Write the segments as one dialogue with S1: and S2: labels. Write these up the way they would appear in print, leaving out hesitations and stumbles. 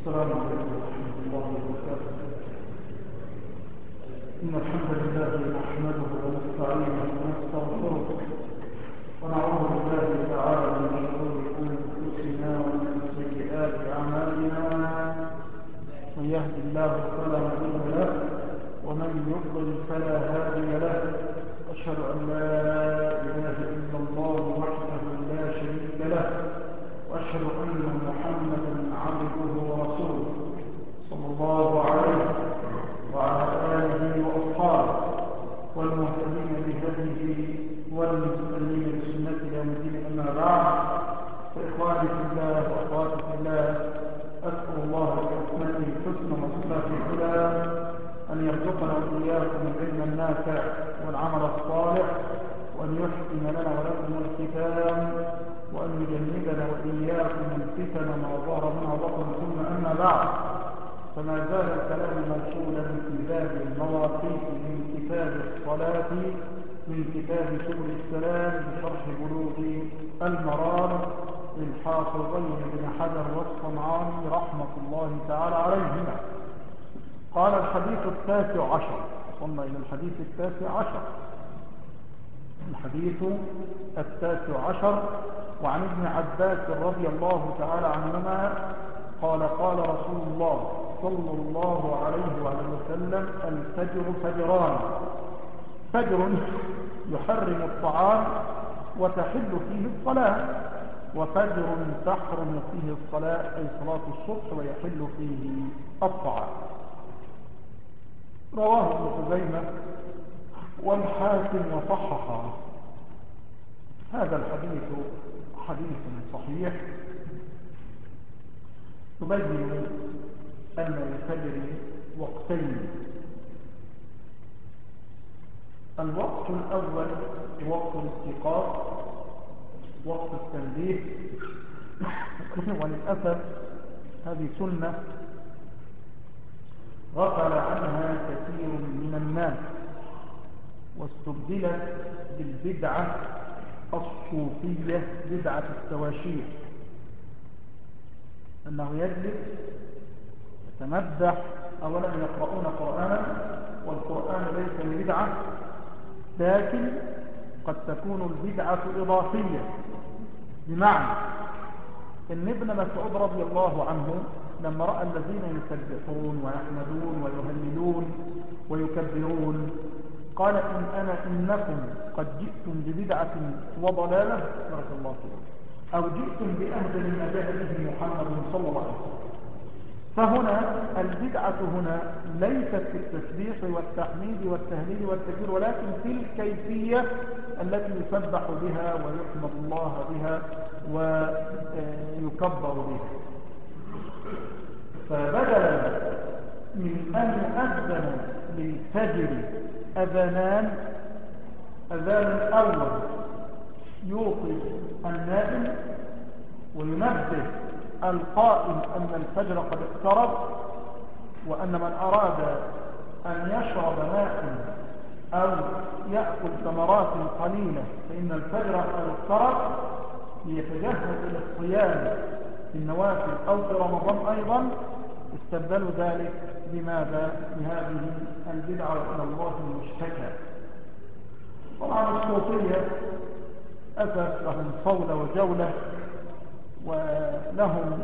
S1: السلام عليكم ورحمة الله وبركاته. إن الحمد لله نحمده ونستعينه ونستغفره ونعوذ بالله تعالى من شرور أنفسنا ومن سيئات أعمالنا. من يهد الله فلا مضل له ومن يضلل فلا هادي له. أشهد أن لا إله إلا الله وحده لا شريك له، وأشهد أن محمدا عبده ورسوله صلى الله عليه وعلى آله وأصحابه والمهتدين بهديه والمستنين بسنته يوم الدين. أما بعد، فإخواني في الله وأخواتي في الله، أسأل الله بأسمائه الحسنى وصفاته العلى أن يرزقنا وإياكم العلم النافع والعمل الصالح، وأن يحسن لنا ولكم الختام، وأن يجنبنا وإياكم الفتن ما ظهر منها وبطن. ثم أما بعد، فما زال الكلام موصولا في باب المواقيت من كتاب الصلاة من كتاب سبل السلام بشرح بلوغ المرام للحافظين بن حجر والصنعاني رحمة الله تعالى عليهما. قال الحديث 19. وصلنا إلى الحديث 19. الحديث 19 وعن ابن عباس رضي الله تعالى عنهما قال قال رسول الله صلى الله عليه وآله وسلم: الفجر فجران، فجر يحرم الطعام وتحل فيه الصلاة، وفجر تحرم فيه الصلاة أي صلاة الصبح ويحل فيه الطعام. رواه ابن خزيمة والحاكم وصححه. هذا الحديث حديث صحيح يبين أن للفجر وقتين. الوقت الأول وقت الاستيقاظ، وقت التنبيه، وللأسف هذه سنة غفل عنها كثير من الناس، واستبدلت بالبدعة الصوفية، بدعة التواشيح، أنه يجلس يتمدح. أولا يقرؤون قرآنا، والقرآن ليس بدعة، لكن قد تكون البدعة إضافية. بمعنى إن ابن مسعود رضي الله عنه لما رأى الذين يسبحون ويحمدون ويهللون ويكبرون قال: إنكم قد جئتم ببدعة وضلالة، بارك الله فيكم، أو جئتم بأهدل ما جاء به محمد صلى الله عليه وسلم. فهنا البدعة هنا ليست في التسبيح والتحميد والتهليل والتكبير، ولكن في الكيفية التي يسبح بها ويحمد الله بها ويكبر بها. فبدلا من أن يؤذن للفجر أذانان، أذان أول يوقظ النائم وينبه القائم أن الفجر قد اقترب، وأن من أراد أن يشرب ماء أو يأكل ثمرات قليلة فإن الفجر قد اقترب، ليتجهز إلى الصيام في النوافل أو في رمضان أيضا، استبدلوا ذلك بماذا؟ بهذه البدعة إلى الله المشتكى. طبعا الصوفية أسف لهم صولة وجولة، ولهم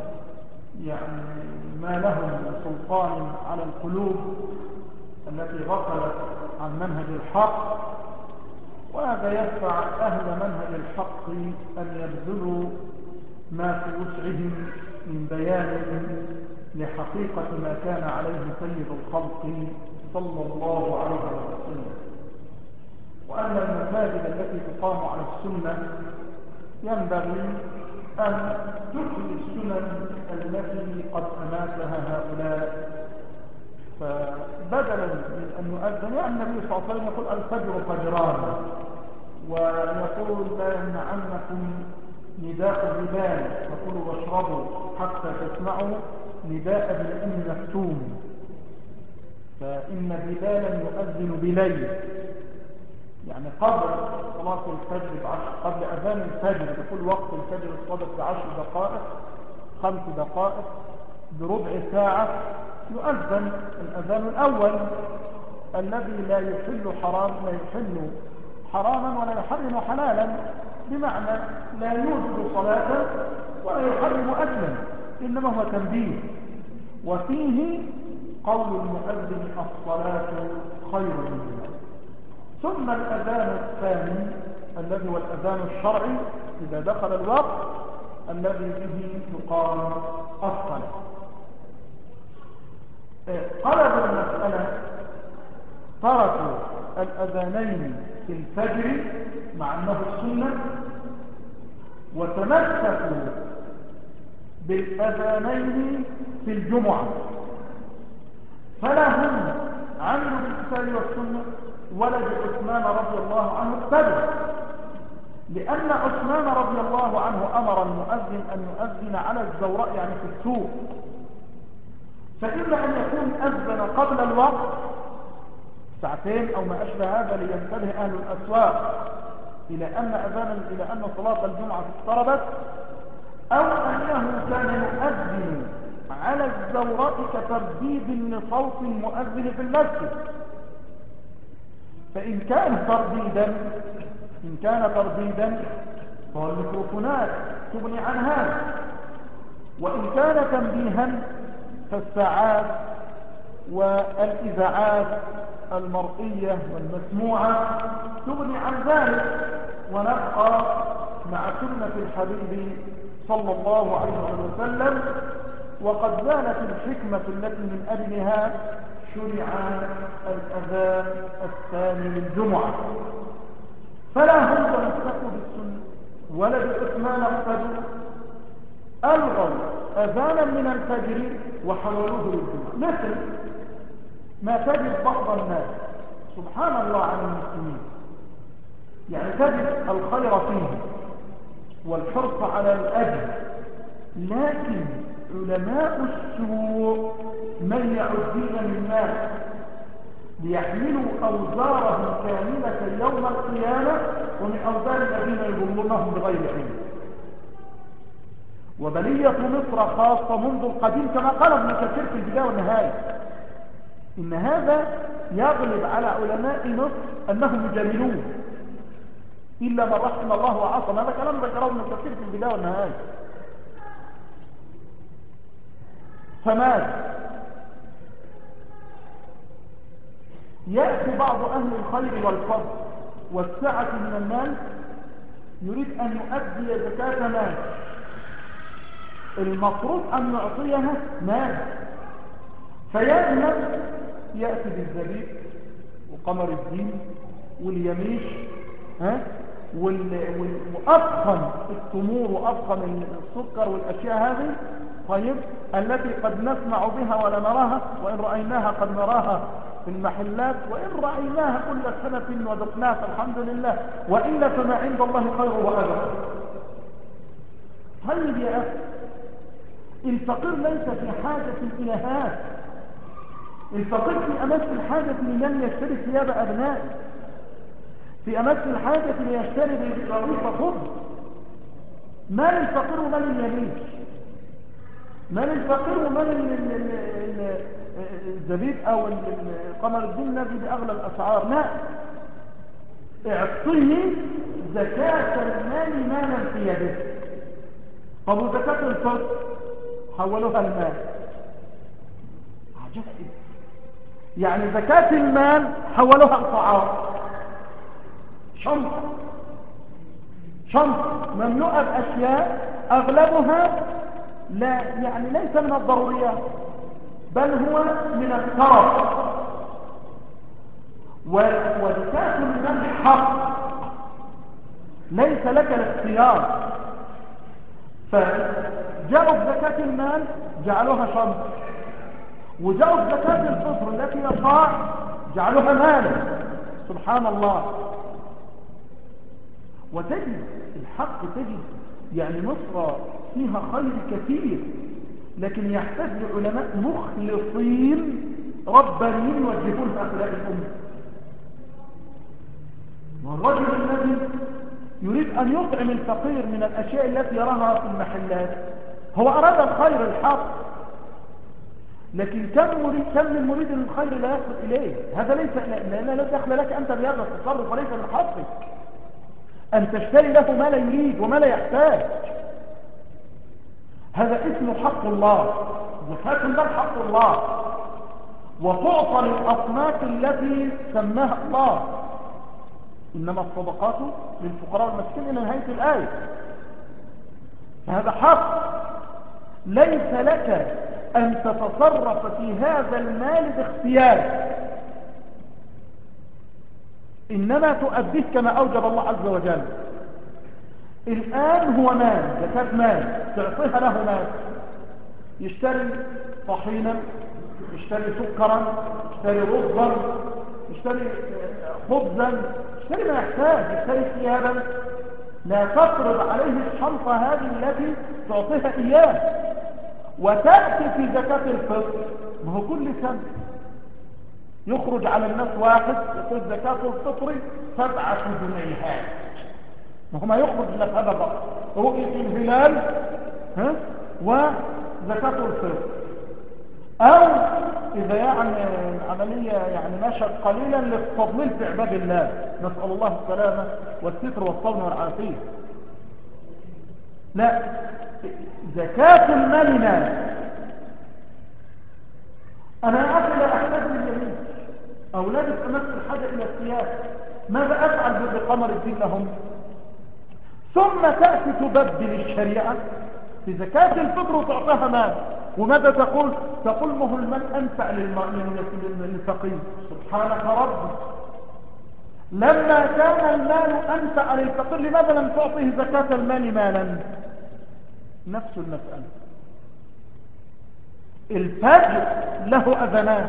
S1: ما لهم سلطان على القلوب التي غفلت عن منهج الحق، وهذا يدفع أهل منهج الحق أن يبذلوا ما في وسعهم من بيان لحقيقة ما كان عليه سيد الخلق صلى الله عليه وسلم، وأن المساجد التي تقام على السنة ينبغي أن تحيي السنن التي قد أماتها هؤلاء. فبدلا من أن يؤذن، يعني النبي صلى الله عليه وسلم يقول: الفجر فجران، ويقول: لا يمنعنكم نداء بلال فكلوا واشربوا حتى تسمعوا نداء ابن أم مكتوم، فإن بلالا يؤذن بليل، يعني قبل صلاة الفجر بعشر، قبل أذان الفجر بكل وقت الفجر الصادق ب10 دقائق 5 دقائق بربع ساعة يؤذن الأذان الأول الذي لا يحل حراما ولا يحرم حلالا، بمعنى لا يوجد صلاة ولا يحرم أكلا، إنما هو تنبيه. وفيه قول المؤذن الصلاة خير منها. ثم الأذان الثاني الذي هو الأذان الشرعي إذا دخل الوقت الذي به تقام الصلاة. قلبوا المسألة، تركوا الأذانين في الفجر مع أنه السنة، وتمسكوا بالأذانين في الجمعة، فلا هم عملوا بالكتاب والسنة ولا بعثمان رضي الله عنه اقتدوا، لأن عثمان رضي الله عنه أمر المؤذن أن يؤذن على الزوراء يعني في السوق، فإما أن يكون أذن قبل الوقت ساعتين أو ما أشبه هذا لينتبه أهل الأسواق إلى أن صلاة الجمعة اقتربت، أو أنه كان يؤذن على الزوراء كترديد لصوت المؤذن في المسجد. فإن كان ترديدا فهو الميكروفونات تغني عن هذا، وإن كان تنبيها فالساعات والإذاعات المرئية والمسموعة تغني عن ذلك، ونبقى مع سنة الحبيب صلى الله عليه وسلم. وقد زالت الحكمة التي من أجلها شرع الأذان الثاني للجمعة، فلا هم تمسكوا بالسنة ولا بعثمان اقتدوا، ألغوا أذانا من الفجر وحولوه للجمعة. مثل ما تجد بعض الناس سبحان الله عن المسلمين، يعني تجد الخير فيه والحرص على الأجر، لكن علماء السوء من يعدين للناس ليحملوا أوزارهم كاملة يوم القيامة ومن أوزار الذين يضلونهم بغير علم. وبلية مصر خاصة منذ القديم كما قال ابن كثير في البداية والنهاية، إن هذا يغلب على علماء مصر أنهم يجاملون إلا من رحم الله وعصم. هذا كلام ذكره ابن كثير في البداية والنهاية. فماذا يأتي بعض أهل الخير والفضل والسعة من المال يريد أن يؤدي زكاة مال، المفروض أن يعطيها مال، فيذهب يأتي بالزبيب وقمر الدين واليميش وأفخم التمور وأفخم السكر والأشياء هذه، طيب التي قد نسمع بها ولا نراها، وإن رأيناها قد نراها في المحلات، وإن رأيناها كل سنة وذقناها فالحمد لله، وإلا فما عند الله خير وأجر. طيب يا أخي، الفقير ليس في حاجة إلى هذا، الفقير في أمس الحاجة لمن يشتري ثياب أبنائه، في أمس الحاجة ليشتري برغيف خبز. ما للفقير وما لليميش، ما للفقير وما الزبيب أو قمر الدين الذي بأغلى الأسعار، لا، اعطيه زكاة المال مالا في يده. طب وزكاة الفطر حولوها المال، عجائب، يعني زكاة المال حولوها الطعام، شنطة مملوءة بأشياء أغلبها لا يعني ليس من الضروريات بل هو من الترف. وزكاة المال حق، ليس لك الاختيار، فجاءوا بزكاة المال جعلوها شنطة، وجاءوا بزكاة الفطر التي يطاع جعلوها مال. سبحان الله. وتجد الحق، تجد يعني مصر فيها خير كثير، لكن يحتاج لعلماء مخلصين ربانيين يوجهون أخلاق الأمة. والرجل الذي يريد أن يطعم الفقير من الأشياء التي يراها في المحلات هو أراد الخير الحق، لكن كم من مريد للخير لا يصل إليه. هذا ليس لا دخل لك أنت بهذا التصرف، وليس من حقك أن تشتري له ما لا يريد وما لا يحتاج. هذا اسمه حق الله. زكاة المال حق الله، وتعطى للأصناف التي سماها الله. إنما الصدقات للفقراء والمساكين إلى نهاية الآية. فهذا حق، ليس لك أن تتصرف في هذا المال باختيار، إنما تؤديه كما أوجب الله عز وجل. الآن هو مال، زكاة مال، تعطيها له مال، يشتري طحينا، يشتري سكرا، يشتري رزا، يشتري خبزا، يشتري ما يحتاج، يشتري ثيابا. لا تفرض عليه الشنطة هذه التي تعطيها إياه. وتأتي في زكاة الفطر، ما هو كل سنة يخرج على الناس واحد يقول زكاة الفطر 7 جنيهات، ما هو ما يخرج إلا في هذا الرقم، رؤية الهلال وزكاة الفطر. أو إذا يعني العملية يعني مشت قليلا للتضليل في عباد الله، نسأل الله السلامة والستر والصون والعافية. لا، زكاة المال مال. أنا يا أخي لا أحتاج لليمين، أولادي أمس الحاجة إلى السياسة، ماذا أفعل بقمر الدين لهم؟ ثم تأتي تبدل الشريعة في زكاة الفطر وتعطيها مال. وماذا تقول؟ تقول ما هو المال أنفع للفقير. سبحانك ربي، لما كان المال أنفع للفقير لماذا لم تعطيه زكاة المال مالا؟ نفس المسألة. الفجر له أذانات،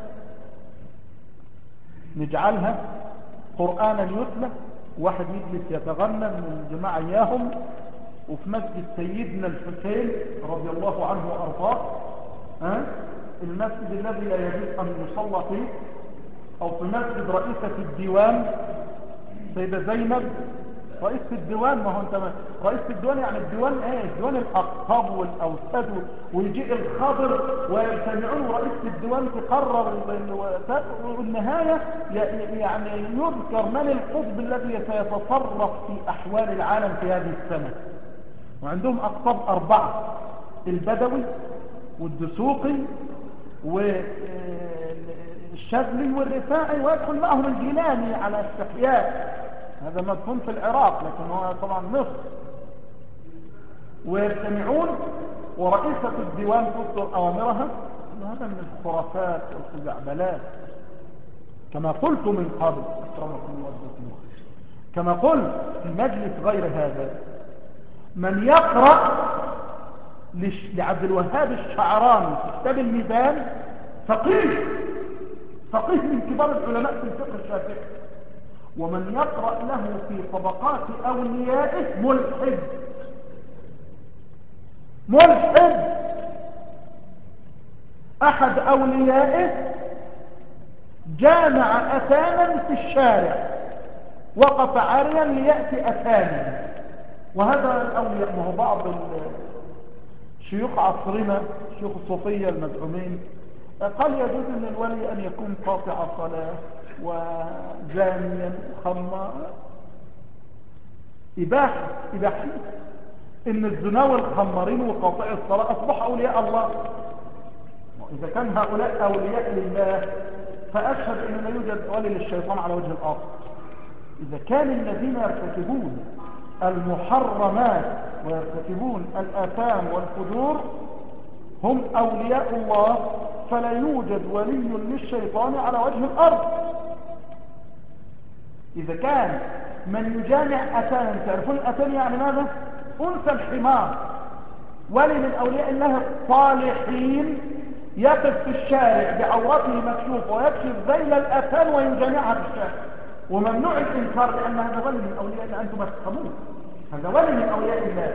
S1: نجعلها قرآنا يتلى، واحد يجلس يتغنى من الجماعة إياهم، وفي مسجد سيدنا الحسين رضي الله عنه وأرضاه، المسجد الذي لا يجوز أن يصلى فيه، أو في مسجد رئيسة الديوان سيدة زينب رئيسة الديوان. ما هو انت رئيسة الديوان يعني الديوان ايه؟ الديوان الاقطاب والاوساد، ويجي الخضر ويجتمعون رئيسة الديوان تقرر، والنهاية يعني يذكر من القطب الذي سيتصرف في احوال العالم في هذه السنة. وعندهم اقطاب 4، البدوي والدسوقي والشاذلي والرفاعي، ويدخل معهم الجيلاني على استحياء، هذا مدفون في العراق لكن هو طبعا مصر. ويجتمعون ورئيسة الديوان تصدر أوامرها. هذا من الخرافات والخزعبلات كما قلت من قبل، أكرمكم الله وجزاكم. كما قلت في مجلس غير هذا، من يقرأ لعبد الوهاب الشعراني في كتاب الميزان فقيه من كبار العلماء في الفقه الشافعي، ومن يقرأ له في طبقات أوليائه ملحد. أحد أوليائه جامع أتانا في الشارع، وقف عاريا ليأتي أتانا. وهذا الأولياء، ما هو بعض شيوخ عصرنا، شيوخ الصوفية المزعومين، قال يجوز ان الولي ان يكون قاطع صلاة وزانيا خمار. إباحة ان الزنا والخمارين وقاطع الصلاة اصبح اولياء الله. اذا كان هؤلاء اولياء لله، فاشهد ان لا يوجد ولي للشيطان على وجه الارض. اذا كان الذين يرتكبون المحرمات ويرتكبون الآثام والفجور هم أولياء الله، فلا يوجد ولي للشيطان على وجه الأرض. إذا كان من يجامع أتانا، تعرفون الأتان يعني ماذا؟ أنثى الحمار. ولي من أولياء الله الصالحين يقف في الشارع بعورته مكشوفة ويكشف ذيل الأتان ويجامعها في الشارع، وممنوع الإنكار لأن هذا ولي من أولياء الله. أنتم تفهمون هذا ولي من أولياء الله.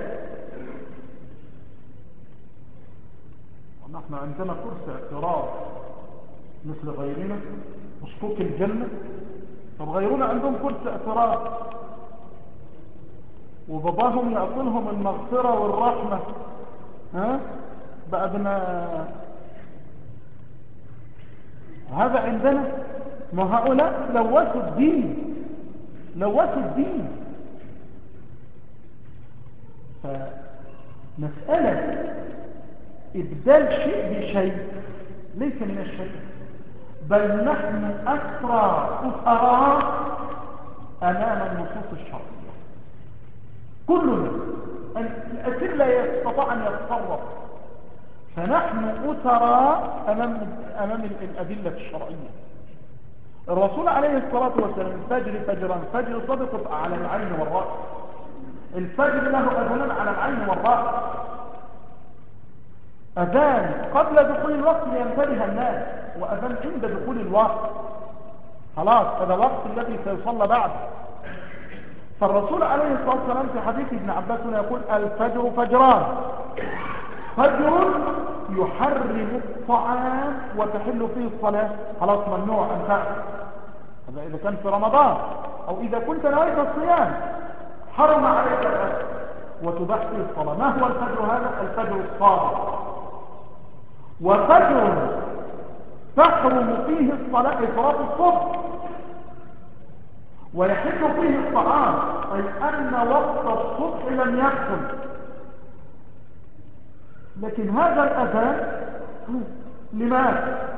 S1: ونحن عندنا كرسي اعتراض مثل غيرنا مشكوك الجنة. طب غيرنا عندهم كرسي اعتراض وباباهم يأكلهم المغفرة والرحمة، بعد ما هذا عندنا. ما هؤلاء لوثوا الدين، لوثوا الدين. فمسألة إبدال شيء بشيء ليس من الشيء، بل نحن أسرى أسراء أمام النصوص الشرعية. كلنا الأسير لا يستطيع أن يتصرف، فنحن أسراء أمام الأدلة الشرعية. الرسول عليه الصلاة والسلام الفجر فجران، فجر صدق على العين والرأس، الفجر له أذان على العين والرأس، أذان قبل دخول الوقت لينتبه الناس، وأذان عند دخول الوقت، خلاص هذا وقت الذي سيصلى بعده. فالرسول عليه الصلاة والسلام في حديث ابن عباس يقول الفجر فجران، فجر يحرم الطعام وتحل فيه الصلاة، خلاص ممنوع أن تأكل، هذا إذا كان في رمضان، أو إذا كنت نويت الصيام حرم عليك الأكل وتباح فيه الصلاة. ما هو الفجر هذا؟ الفجر الصادق. وفجر تحرم فيه الصلاة، صلاة الصبح، ويحل فيه الطعام، أي أن وقت الصبح لم يدخل. لكن هذا الأذان لماذا؟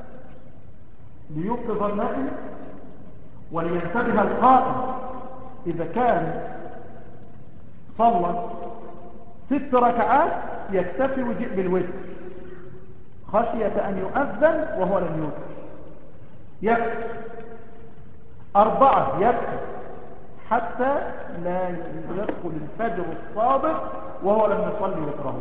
S1: ليوقظ النائم ولينتبه القائم. إذا كان صلى 6 ركعات يكتفي ويجيء بالوتر، خشية أن يؤذن وهو لم يوتر، يكفي 4 يكفي، حتى لا يدخل الفجر الصادق وهو لم يصلي وتره.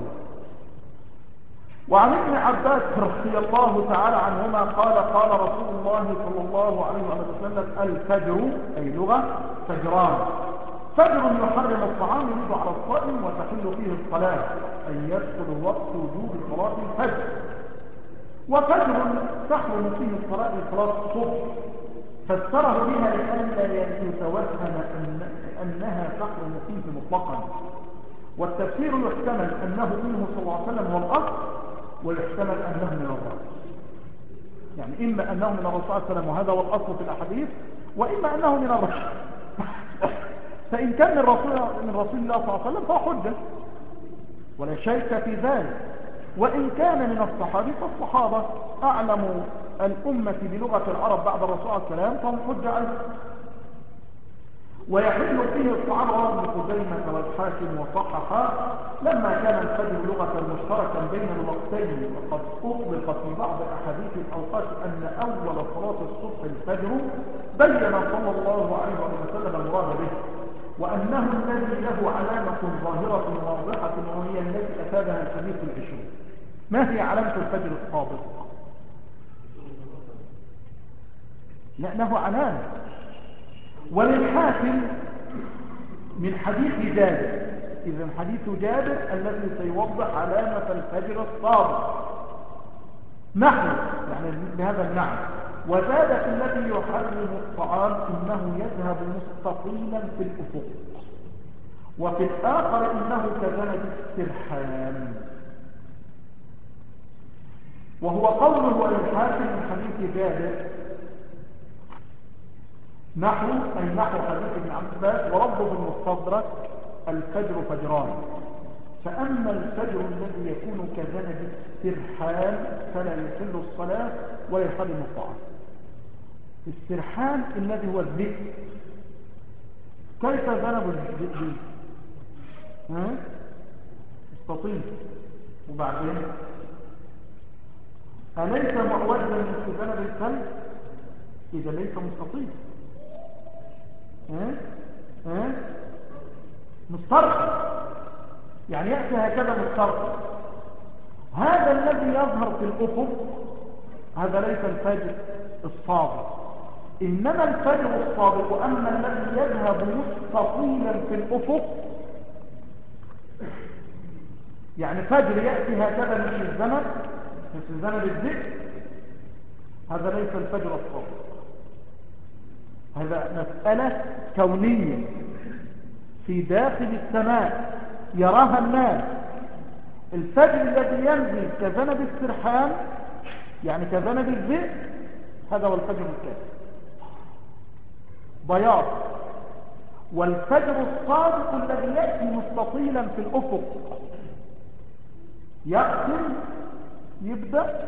S1: وعن ابن عباس رضي الله تعالى عنهما قال قال رسول الله صلى الله عليه وسلم الفجر أي لغة فجران، فجر يحرم الطعام يريد على الصائم وتحل فيه الصلاة، أي يدخل وقت وجوب صلاة الفجر. وفجر تحرم فيه الصلاة صلاة الصبح، فسره بها لئلا يتوهم أنها تحرم فيه مطلقا. والتفسير يحتمل أنه منه صلى الله عليه وسلم هو الأصل، ويحتمل أنه من الرسول، يعني إما أنه من الرسول صلى الله عليه وسلم وهذا هو الأصل في الأحاديث، وإما أنه من الرسول. فإن كان من رسول الله صلى الله عليه وسلم فهو حجة ولا شيء في ذلك، وإن كان من الصحابة فالصحابة أعلم الأمة بلغة العرب بعد الرسول صلى الله عليه وسلم فهم حجة أيضا. ويحل فيه الطعام رواه ابن خزيمة والحاكم وصححا لما كان الفجر لغة مشتركا بين الوقتين، وقد أطلقت في بعض أحاديث الأوقات أن أول صلاة الصبح الفجر، بين صلى الله عليه وسلم المراد به، وأنه الذي له علامة ظاهرة واضحة وهي التي أفادها الحديث 20. ما هي علامة الفجر الصادق؟ لا له علامة. وللحاكم من حديث جابر، إذن حديث جابر الذي سيوضح علامة الفجر الصادق نحو يعني بهذا المعنى. وزاد في الذي يحرم الطعام إنه يذهب مستقيلا في الأفق، وفي الآخر إنه كذنب السرحان. وهو قوله الحاكم من حديث جابر نحو أي نحو حديث ابن عباس، ورده في المستدرك الفجر فجران. فأما الفجر الذي يكون كذنب السرحان فلا يحل الصلاة ولا يحرم الطعام. السرحان الذي هو الذئب. كيف ذنب الذئب؟ استطيل وبعدين أليس معوجا من ذنب الكلب؟ إذا ليس مستطيل مسترخي، يعني يأتي هكذا مسترخي. هذا الذي يظهر في الأفق هذا ليس الفجر الصادق، إنما الفجر الصادق أما الذي يذهب مستطيلا في الأفق، يعني فجر يأتي هكذا مثل الزمن مثل زمن الذئب، هذا ليس الفجر الصادق. هذا مسألة كونية في داخل السماء يراها الناس. الفجر الذي ينزل كذنب السرحان يعني كذنب الذئب هذا هو الفجر الكاذب، بياض. والفجر الصادق الذي يأتي مستطيلا في الأفق، يأتي يبدأ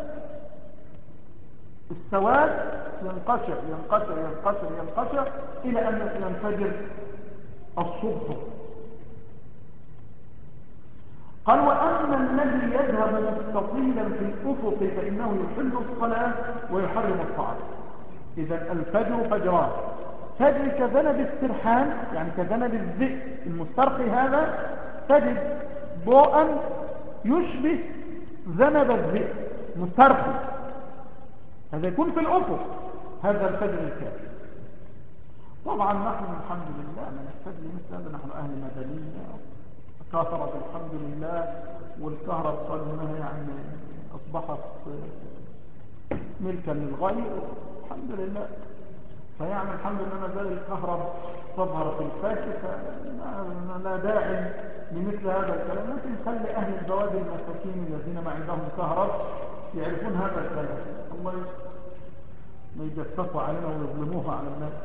S1: السواد ينقشع ينقشع ينقشع ينقشع إلى أن ينفجر الصبح. قال وأما الذي يذهب مستطيلا في الأفق فإنه يحل الصلاة ويحرم الطعام. إذا الفجر فجران، فجر كذنب السرحان يعني كذنب الذئب المسترخي، هذا تجد ضوءا يشبه ذنب الذئب مسترخي، هذا يكون في الأفق، هذا الفجر الكاذب. طبعا نحن الحمد لله من الفجر مثل هذا، نحن أهل مدنية كثرت الحمد لله، والكهرباء قالوا انها يعني اصبحت ملكا للغير الحمد لله. فيعني الحمد لله ما زال الكهرباء تظهر في الفجر، فلا داعي لمثل هذا الكلام، لكن خلي اهل البوادي المساكين الذين ما عندهم كهرباء يعرفون هذا الكلام، الله ما يجسسوا علينا ويظلموها على الناس.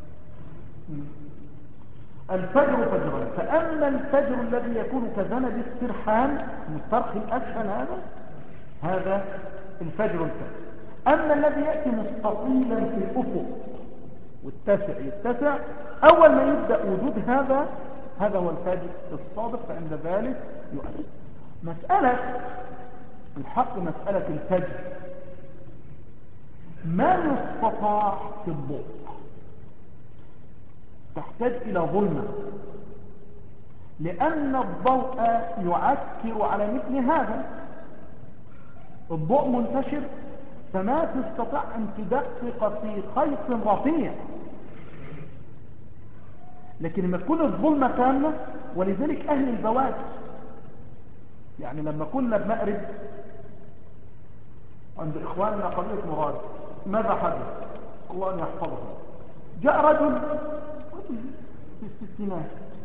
S1: الفجر فجران، فأما الفجر الذي يكون كذنب السرحان المسترخي الأسفل هذا الفجر الكاذب. أما الذي يأتي مستطيلا في الأفق والتسع يتسع، أول ما يبدأ وجود هذا هو الفجر الصادق، فعند ذلك يؤثر. مسألة الحق مسألة الفجر ما يستطاع في الضوء، تحتاج إلى ظلمة، لأن الضوء يعكر على مثل هذا، الضوء منتشر فما تستطيع أن تدقق في خيط رفيع، لكن لما تكون الظلمة تامة. ولذلك أهل البوادي يعني لما كنا بمأرب عند إخواننا قرية مراد، ماذا حدث؟ الله أن يحفظه، جاء رجل في الستينات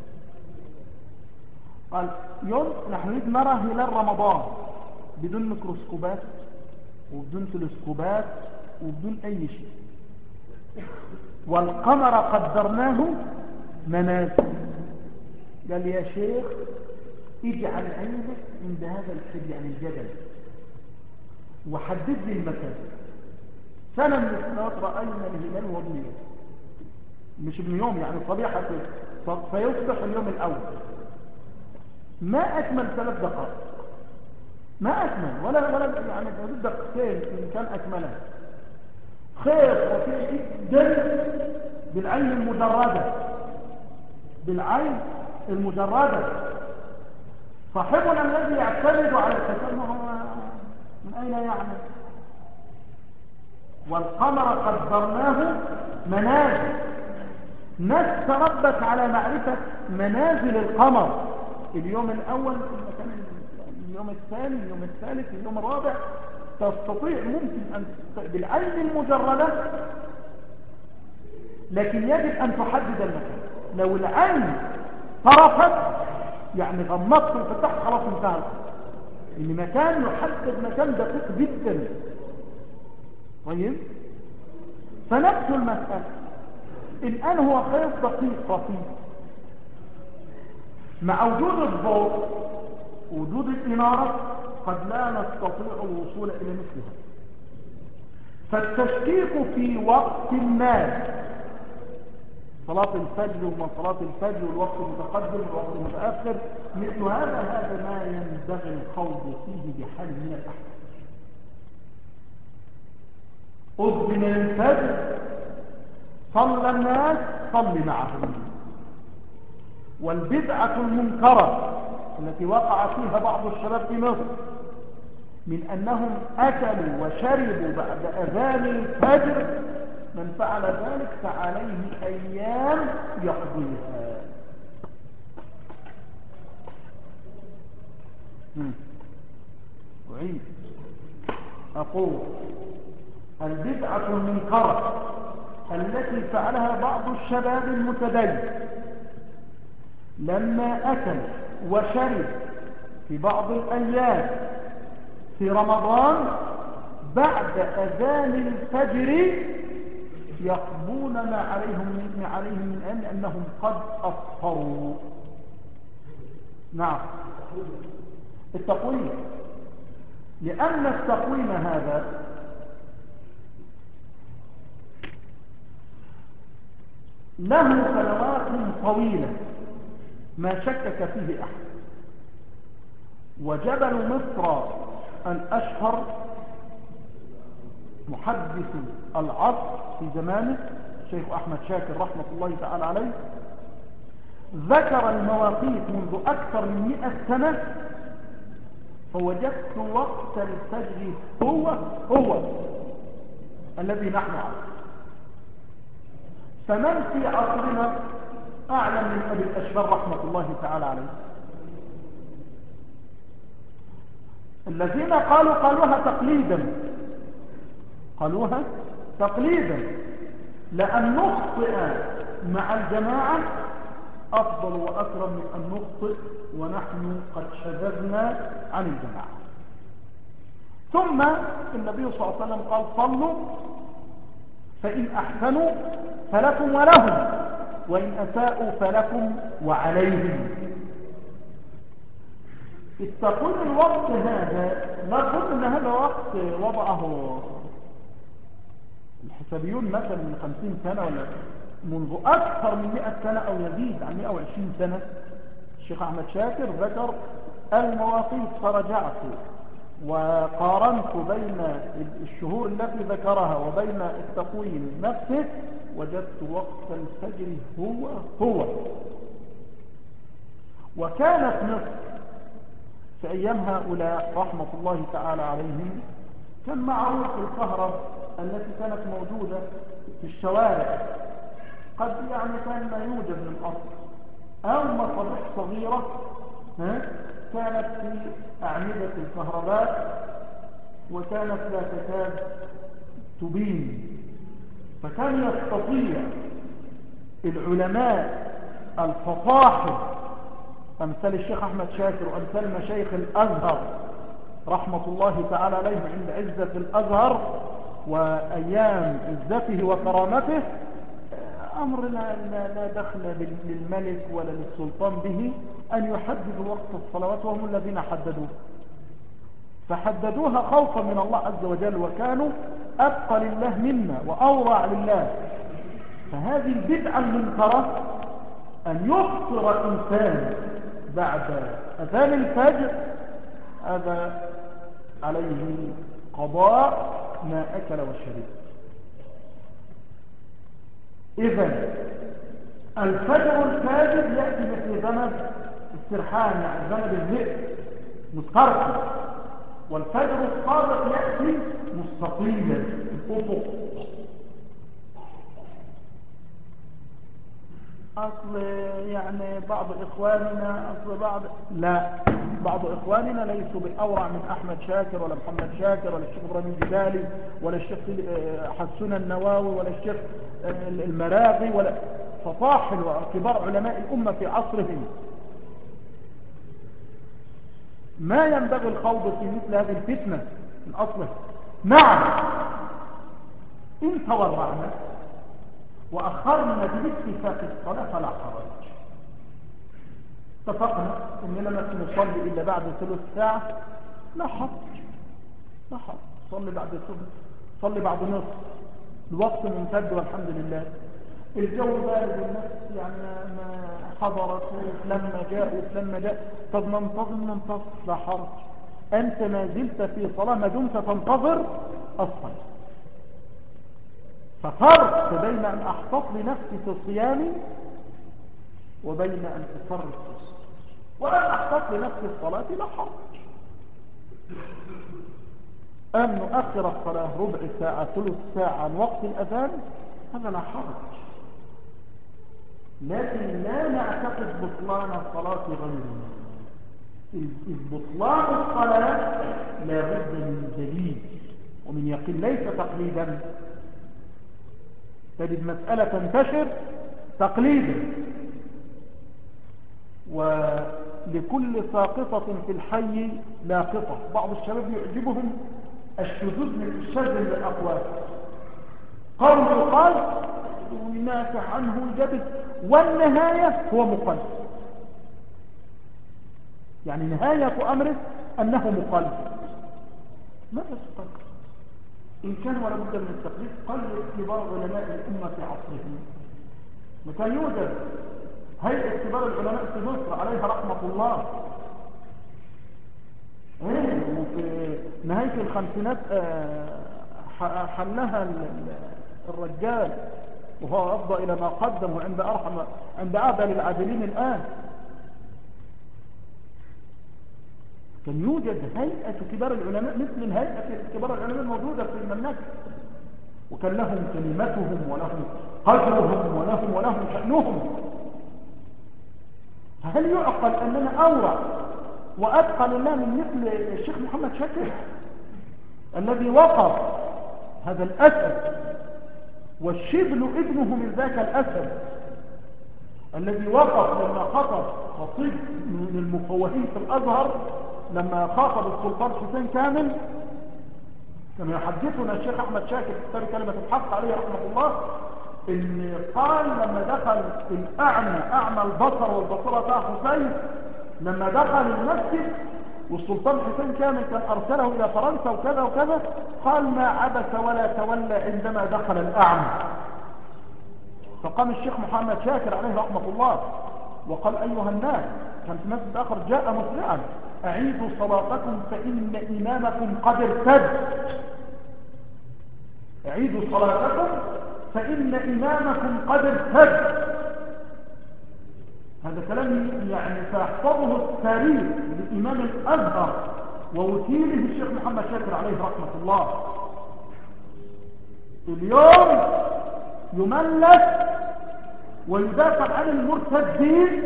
S1: قال يوم نحن نريد نرى هلال رمضان بدون ميكروسكوبات وبدون تلسكوبات وبدون أي شيء، والقمر قدرناه منازل. قال يا شيخ اجعل عندك عند هذا الحد يعني الجبل وحدد لي المكان. سنة من السنوات رأينا الهلال وهو ابن يوم، مش ابن يوم يعني صبيحة فيصبح اليوم الأول، ما أكمل 3 دقائق، ما أكمل ولا يعني بدك خير إن كان أكمله، خير رفيع جدا بالعين المجردة، بالعين المجردة. صاحبنا الذي يعتمد على الحساب من أين يعمل؟ والقمر قدرناه منازل، ناس تربت على معرفة منازل القمر، اليوم الأول في المكان، اليوم الثاني، اليوم الثالث، اليوم الرابع، تستطيع ممكن أن بالعين المجردة، لكن يجب أن تحدد المكان. لو العين طرفت يعني غمضت وفتحت خلاص انتهى، المكان يحدد مكان دقيق جدا. طيب فنفس المسألة الآن هو خيط دقيق رفيع مع وجود الضوء وجود الإنارة قد لا نستطيع الوصول إلى مثلها، فالتشكيك في وقت ما صلاة الفجر وما صلاة الفجر والوقت المتقدم والوقت المتأخر مثل هذا ما ينبغي الخوض فيه بحال من الأحوال. أذن الفجر صلى الناس صل معهم. والبدعة المنكرة التي وقع فيها بعض الشباب في مصر من أنهم أكلوا وشربوا بعد أذان الفجر، من فعل ذلك فعليه أيام يقضيها. أعيد أقول البدعة المنكرة التي فعلها بعض الشباب المتدين لما أكل وشرب في بعض الأيام في رمضان بعد أذان الفجر يقضون ما عليهم من أنهم قد أفطروا. نعم، التقويم، لأن التقويم هذا له سنوات طويلة ما شكك فيه أحد. وجبل مصر الأشهر محدث العصر في زمانه الشيخ أحمد شاكر رحمة الله تعالى عليه ذكر المواقيت منذ أكثر من 100 سنة، فوجدت وقت الفجر هو الذي نحن عليه. فمن في عصرنا أعلم من أبي الأشبال رحمة الله تعالى عليه؟ الذين قالوها تقليدا، لأن نخطئ مع الجماعة أفضل وأكرم من أن نخطئ ونحن قد شذذنا عن الجماعة. ثم النبي صلى الله عليه وسلم قال: صلوا فإن أحسنوا فلكم ولهم، وإن أساءوا فلكم وعليهم. التقويم الوقت هذا لا أظن أن هذا وقت وضعه الحسابيون مثلا من 50 سنة ولا منذ أكثر من 100 سنة أو يزيد عن 120 سنة. الشيخ أحمد شاكر ذكر المواقيت، فرجعت وقارنت بين الشهور التي ذكرها وبين التقويم نفسه، وجدت وقت الفجر هو. وكانت مصر في أيام هؤلاء رحمة الله تعالى عليهم كان معروف الكهرباء التي كانت موجودة في الشوارع، قد كان ما يوجد من أصل أو مصابيح صغيرة كانت في أعمدة الكهرباء وكانت لا تكاد تبين. فكان يستطيع العلماء الفصاحة أمثال الشيخ أحمد شاكر وأمثال مشايخ الأزهر رحمة الله تعالى عليه عند عزة الأزهر وأيام عزته وكرامته، أمر لا دخل للملك ولا للسلطان به أن يحددوا وقت الصلوات، وهم الذين حددوه، فحددوها خوفا من الله عز وجل، وكانوا أبقى لله منا وأورع لله. فهذه البدعة المنكرة أن يفطر الإنسان بعد أذان الفجر، هذا عليه قضاء ما أكل وشرب. إذن الفجر الكاذب يأتي مثل زمن السرحان، يعني زمن الذئب مسترخي، والفجر الصادق يأتي مستطيلا الأفق. أصل بعض إخواننا بعض إخواننا ليسوا بالأورع من أحمد شاكر ولا محمد شاكر ولا الشيخ إبراهيم الجبالي ولا الشيخ حسن النواوي ولا الشيخ المراغي ولا فطاحل وكبار علماء الأمة في عصرهم. ما ينبغي الخوض في مثل هذه الفتنة من أصله. نعم، إن تورعنا وأخرنا بالاتفاق الصلاة فلا حرج. اتفقنا إننا لا نصلي إلا بعد ثلث ساعة، لا حرج. صلي بعد ثلث، صلي بعد نصف، الوقت ممتد والحمد لله. الجو بارد والناس ما حضرت لما جاء، طب ننتظر، لا حرج. أنت ما زلت في صلاة ما دمت تنتظر الصلاة. ففرق بين أن أحتط لنفسي في صيامي وبين أن أفرط في الصلاة. وأن أحتط لنفسي الصلاة لا حرج. أن نؤخر الصلاة ربع ساعة ثلث ساعة عن وقت الأذان هذا لا حرج، لكن لا نعتقد بطلان الصلاة غيرنا. بطلان الصلاة لا بد من دليل ومن يقين، ليس تقليدا. تجد مسألة تنتشر تقليدا، ولكل ساقطة في الحي لاقطة. بعض الشباب يعجبهم الشذوذ من الشاذ للأقوال. قول يقال ينافح عنه يجدد، والنهاية هو مقلد، يعني نهاية أمره أنه مقلد. ماذا تقلد؟ إن كان ولا بد من التقليد قلد كبار علماء الأمة في عصرهم. كان يوجد هيئة كبار العلماء في مصر عليها رحمة الله، وفي نهاية الخمسينات حلها الرجال، وهو أفضى إلى ما قدم، عند أعدل العادلين الآن. كان يوجد هيئة كبار العلماء مثل الهيئة كبار العلماء الموجودة في المملكة، وكان لهم كلمتهم ولهم قدرهم ولهم شأنهم. فهل يعقل أننا أورع وأتقى لله من مثل الشيخ محمد شاكر الذي وقف هذا الأسد والشبل ابنه من ذاك الأسد، الذي وقف لما خطب خطيب من المفوهين في الأزهر، لما خاطب السلطان حسين كامل، كما يحدثنا الشيخ أحمد شاكر في كتاب كلمة الحق عليه رحمة الله، إن قال لما دخل أعمى البصر والبصرة بتاع حسين، لما دخل المسجد والسلطان حسين كامل كان أرسله إلى فرنسا وكذا وكذا، قال ما عبس ولا تولى عندما دخل الأعمى. فقام الشيخ محمد شاكر عليه رحمة الله وقال أيها الناس، كان في مسجد آخر جاء مسرعا، أعيدوا صلاتكم فإن إمامكم قد ارتد. أعيدوا صلاتكم فإن إمامكم قد ارتد. هذا كلام يعني سيحفظه التاريخ لإمام الأزهر ووكيله الشيخ محمد شاكر عليه رحمة الله. اليوم يملك ويدافع عن المرتدين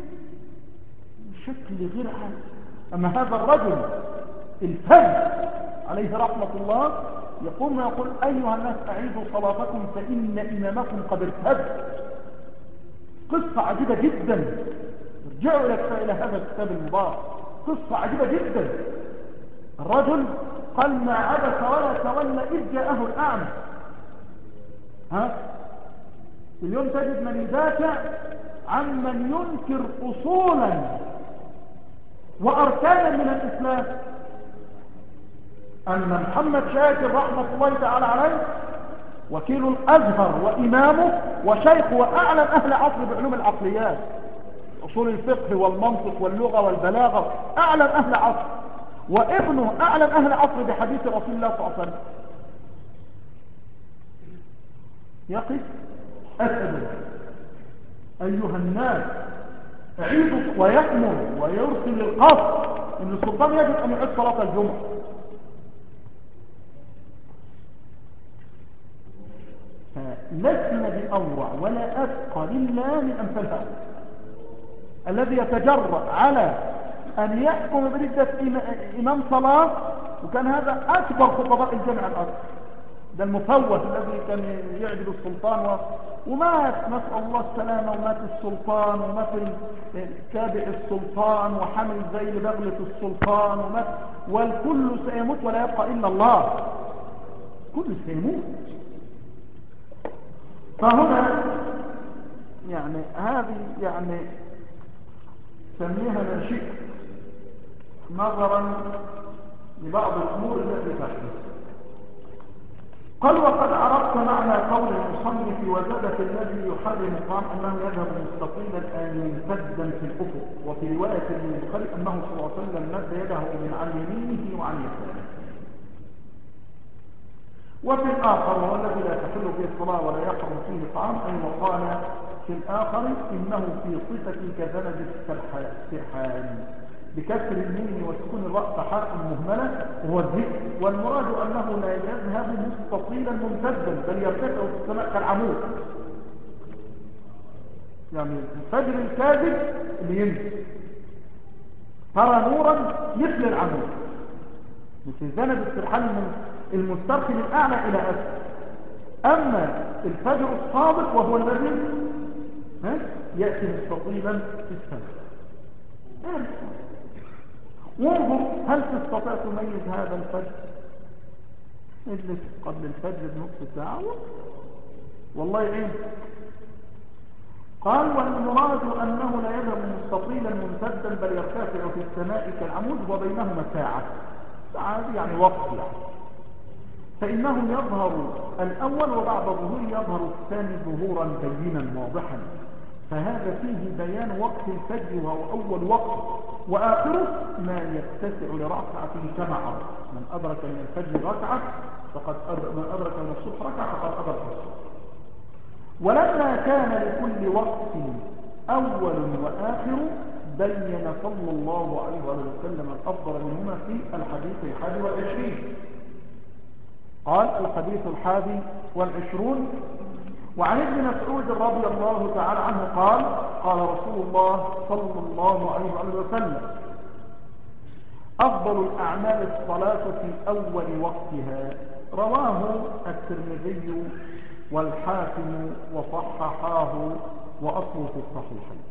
S1: بشكل غير عادي. أما هذا الرجل الفذ عليه رحمة الله يقوم ويقول أيها الناس أعيدوا صلاتكم فإن إمامكم قد ارتد. قصة عجيبة جدا، ارجعوا إلى هذا الكتاب المبارك، قصة عجيبة جدا. الرجل قال ما عبس ولا تولى إذ جاءه الأعمى. اليوم تجد من يدافع عن من ينكر أصولا وأركانا من الإسلام. أن محمد شاكر رحمة الله تعالى عليه وكيل الأزهر وإمامه وشيخ وأعلم أهل عصر بعلوم العقليات، أصول الفقه والمنطق واللغة والبلاغة، أعلم أهل عصر، وابنه أعلم أهل عصر بحديث رسول الله صلى الله عليه وسلم، يقف أسأل أيها الناس عيدوا، ويأمر ويرسل القصر إن السلطان يجب أن يعيد صلاة الجمعة. فلسنا بأورع ولا أتقى لله من أمثال هؤلاء الذي يتجرأ على أن يحكم بردة إمام صلاة، وكان هذا أكبر خطباء الجامع الأزهر، ده المفوه الذي كان يعدل السلطان ومات، نسأل الله السلامة، ومات السلطان ومات تابع السلطان وحمل ذيل بغلة السلطان ومات، والكل سيموت ولا يبقى إلا الله، كل سيموت. فهنا يعني هذه يعني سميها ما شئت نظرا لبعض الأمور التي تحدث. قال وقد عرفت معنى قول المصنف وزاد في الذي يحرم الطعام أنه يذهب مستقيلا ممتدا في الأفق، وفي رواية البخاري أنه صلى الله عليه وسلم مد يده من عن يمينه وعن يساره. وفي الآخر وهو الذي لا تحل فيه الصلاة ولا يحرم فيه الطعام، أي وقال في الآخر إنه في صفة كذنب السرحان بكسر الميم وسكون الرأس حاء مهملة وهو الذكر، والمراد أنه لا يذهب مستطيلا ممتدا بل يرتفع في السماء كالعمود، يعني الفجر الكاذب اللي ينزل ترى نورا مثل العمود، مثل ذنب السرحان المسترخي من أعلى إلى أسفل. أما الفجر الصادق وهو الذي يأتي مستطيلا في السماء. وانظر هل تستطيع تميز هذا الفجر اجلس قبل الفجر بنصف ساعة والله ايه. قال والمراد أنه لا يذهب مستطيلا ممتدا بل يرتفع في السماء كالعمود وبينهما ساعة. ساعة يعني وقت يعني. فإنه يظهر الأول وبعد ظهور يظهر الثاني ظهورا بينا واضحا، فهذا فيه بيان وقت الفجر وهو أول وقت، وآخره ما يتسع لركعته كما أرى. من أدرك من الفجر ركعة من أدرك من الصبح ركعة فقد أدرك الصبح. ولما كان لكل وقت أول وآخر بين صلى الله عليه وسلم الأفضل منهما في الحديث 21. قال الحديث 21 وعن ابن مسعود رضي الله تعالى عنه قال قال رسول الله صلى الله عليه وسلم أفضل الأعمال الصلاة في أول وقتها. رواه الترمذي والحاكم وصححاه وأصله في الصحيحين.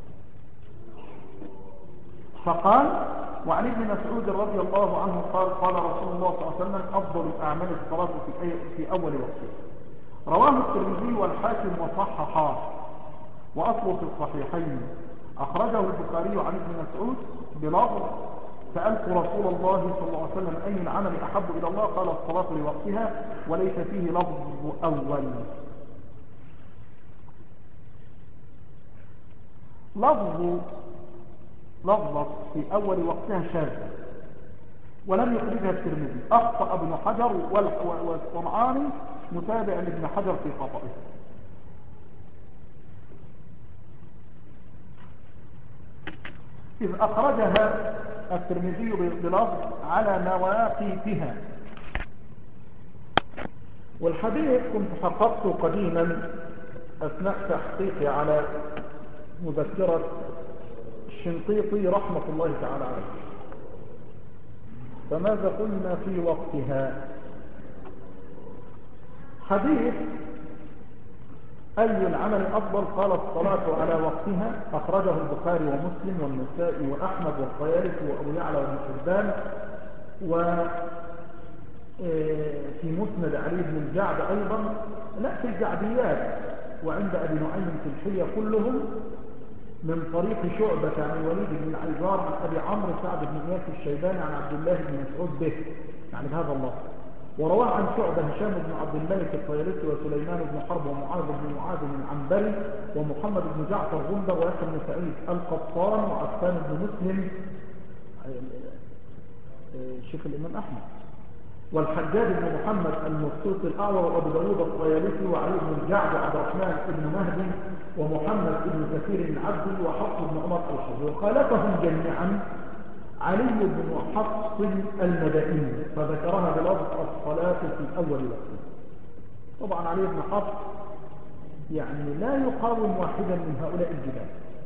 S1: فقال وعن ابن مسعود رضي الله عنه قال قال رسول الله صلى الله عليه وسلم أفضل الأعمال الصلاة في أول وقتها. رواه الترمذي والحاكم وصححاه وأصله في الصحيحين. أخرجه البخاري عن ابن مسعود بلفظ سألت رسول الله صلى الله عليه وسلم أي العمل أحب إلى الله؟ قال الصلاة لوقتها، وليس فيه لفظ أول. لفظة في أول وقتها شاذة ولم يخرجها الترمذي. أخطأ ابن حجر والصنعاني متابع لابن حجر في خطئه. إذ أخرجها الترمذي بلفظ على مواقيتها. والحديث كنت حققته قديما أثناء تحقيقي على مذكرة الشنقيطي رحمة الله تعالى عليه. فماذا قلنا في وقتها؟ حديث أي العمل أفضل؟ قال الصلاة على وقتها. أخرجه البخاري ومسلم والنسائي وأحمد والطيالسي وأبو يعلى وابن حبان، وفي مسند علي بن الجعد أيضا، لا في الجعديات، وعند أبي نعيم في الحلية، كلهم من طريق شعبة عن الوليد بن العيزار عن أبي عمرو سعد بن إياس الشيباني عن عبد الله بن مسعود به، يعني بهذا الله. ورواه عن شعبة هشام بن عبد الملك الطيالسي وسليمان بن حرب ومعاذ بن معاذ العنبري ومحمد بن جعفر غندر ويحيى بن سعيد القطان وعفان بن مسلم شيخ الإمام أحمد، والحجاج بن محمد المبسوط الأعور وأبو داود الطيالسي وعلي بن الجعد وعبد الرحمن بن مهدي ومحمد بن كثير العبدي وحفص بن عمر الحضري. وخالفهم جميعا علي بن حفص المدائني فذكرها بلفظ الصلاة في أول وقت. طبعا علي بن حفص يعني لا يقاوم واحدا من هؤلاء الجبال.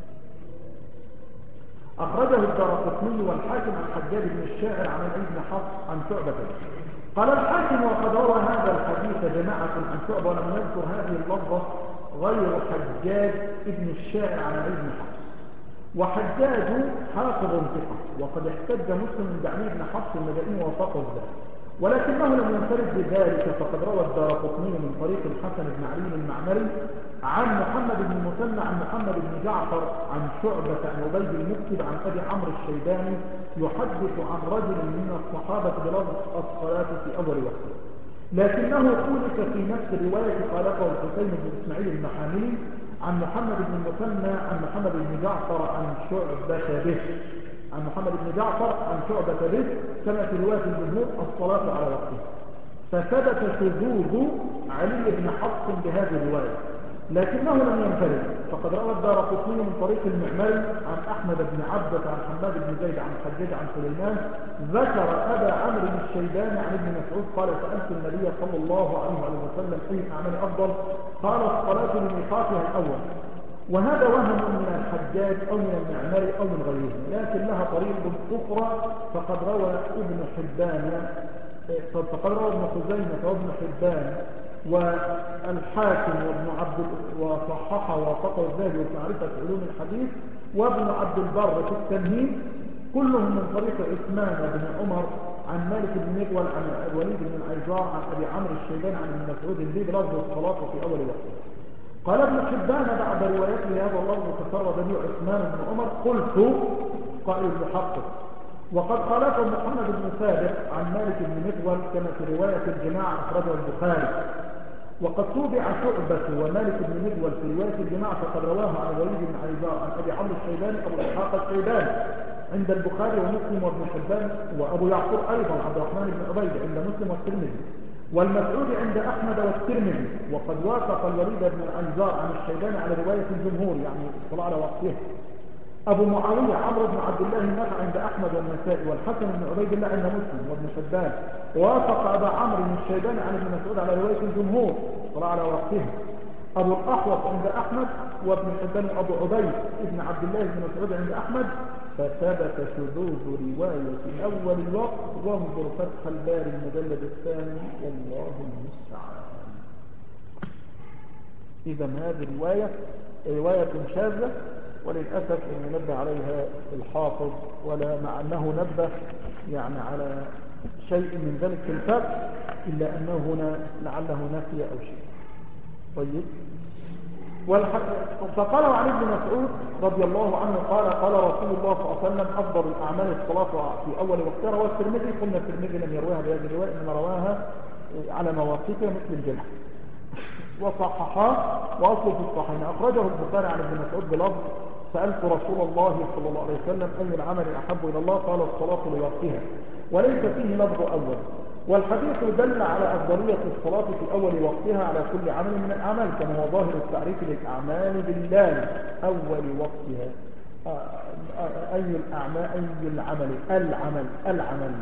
S1: أخرجه الدارقطني والحاكم عن حجاج بن الشاعر عن علي بن حفص عن شعبة. قال الحاكم وقد روى هذا الحديث جماعة عن شعبة ولم يذكر هذه اللفظة غير حجاج بن الشاعر عن علي بن حفص. وحجاج حافظ ثقة، وقد احتج مسلم بعلي بن حفص المدائني ووافقه ذلك، ولكنه لم ينفرد بذلك، فقد روى الدارقطني من طريق الحسن بن علي المعمري عن محمد بن المثنى عن محمد بن جعفر عن شعبة عن عبيد المكتب عن أبي عمرو الشيباني يحدث عن رجل من الصحابة بلفظ الصلاة في أول وقت، لكنه خولف في نفس الرواية خالفه الحسين بن إسماعيل المحاملي عن محمد بن المثنى عن محمد بن جعفر عن شعبة به كما في رواية الجمهور الصلاة على وقتها. فثبت شذوذ علي بن حفص بهذه الرواية لكنه لم ينفرد، فقد روى الدارقطني من طريق المعمري عن أحمد بن عبدة عن حماد بن زيد عن الحجاج عن سليمان ذكر أبا عمرو الشيباني عن ابن مسعود قال سألت النبي صلى الله عليه وسلم أي الأعمال أفضل؟ قال الصلاة لميقاتها الأول. وهذا وهم من الحجاج أو من المعمري أو من غيره، لكن لها طريق أخرى. فقد روى ابن خزيمة وابن حبان والحاكم وابن وصححه ووافقه الذهبي في معرفة علوم الحديث وابن عبد البر في التمهيد، كلهم من طريق عثمان بن عمر عن مالك بن مغول عن الوليد بن العيزار عن أبي عمرو الشيباني عن ابن مسعود به بلفظ الصلاة في أول وقت. قال ابن حبان بعد روايته هذا اللفظ تفرد به عثمان بن عمر قلت قائل المحقق وقد خالفه محمد بن ثابت عن مالك بن مغول كما في رواية الجماعة أخرجه البخاري. وقد توبع شعبة ومالك بن مغول في رواية الجماعة فقد رواه عن الوليد بن عيزار عن أبي عمرو الشيباني أبو إسحاق الشيباني عند البخاري ومسلم وابن حبان وأبو يعقوب أيضا عبد الرحمن بن عبيد عند مسلم والترمذي والمسعود عند أحمد والترمذي. وقد وافق الوليد بن العيزار عن الشيباني على رواية الجمهور يعني اطلع على وقته. أبو معاوية عمرو بن عبد الله النخعي عند أحمد والنسائي والحسن بن عبيد الله عند مسلم وابن حبان. وافق أبا عمرو بن الشيباني عن ابن مسعود على رواية الجمهور اطلع على وقته. أبو الأحوص عند أحمد وابن حبان وأبو عبيد ابن عبد الله بن مسعود عند أحمد. فثبت شذوذ رواية أول الوقت وانظر فتح الباري المجلد الثاني والله المستعان. إذا هذه رواية شاذة وللأسف أن ننبه عليها الحافظ ولا مع أنه نبه يعني على شيء من ذلك في الفتح إلا أنه هنا لعله نفي أو شيء. طيب فقال عن ابن مسعود رضي الله عنه قال قال رسول الله صلى الله عليه وسلم أفضل الأعمال الصلاة في أول وقتها. رواه الترمذي قلنا الترمذي لم يروها بهذه الرواية إنما رواها على مواقفها مثل الجمع وصححاه وأصله في الصحيحين. أخرجه البخاري عن ابن مسعود بلفظ سألت رسول الله صلى الله عليه وسلم أي العمل أحب إلى الله قال الصلاة لوقتها وليس فيه لفظ أول. والحديث دل على أفضلية الصلاة في أول وقتها على كل عمل من الأعمال كما هو ظاهر التعريف للأعمال بالله أول وقتها. أي الأعمال أي العمل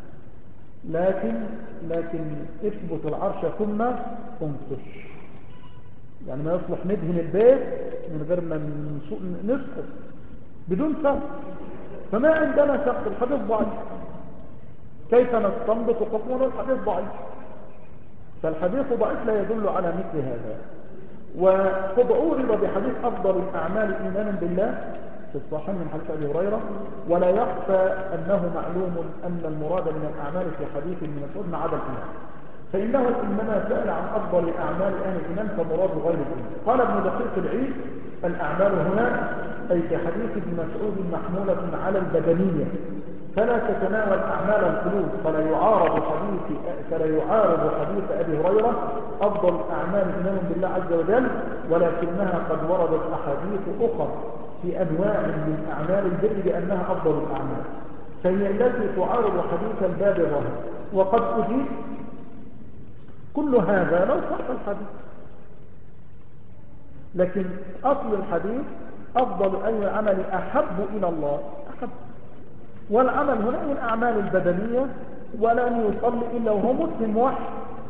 S1: لكن اثبت العرش ثم انقش يعني ما يصلح ندهن البيت من غير ما نسقط بدون سقف. فما عندنا سقف الحديث ضعيف كيف نستنبط حكمه الحديث ضعيف فالحديث ضعيف لا يدل على مثل هذا. وقد عورض بحديث أفضل الأعمال إيمانا بالله في الصحيح من حديث أبي هريرة ولا يخفى أنه معلوم أن المراد من الأعمال في حديث ابن مسعود ما عدا الإيمان فإنه إنما سأل عن أفضل الأعمال أهل الإيمان فمراد غير الإيمان. قال ابن دقيق العيد الأعمال هنا أي في حديث ابن مسعود محمولة على البدنية فلا تتناول أعمال القلوب فلا يعارض حديث أبي هريرة أفضل الأعمال إيمان بالله عز وجل ولكنها قد وردت أحاديث أخرى في أنواع من أعمال البر بأنها أفضل الأعمال فهي التي تعارض حديث الباب الرهن. وقد أجيب كل هذا لو صح الحديث لكن أصل الحديث أفضل أي عمل أحب إلى الله أحب والعمل هنا من الأعمال البدنية ولن يصلي إلا وهو مسلم واحد.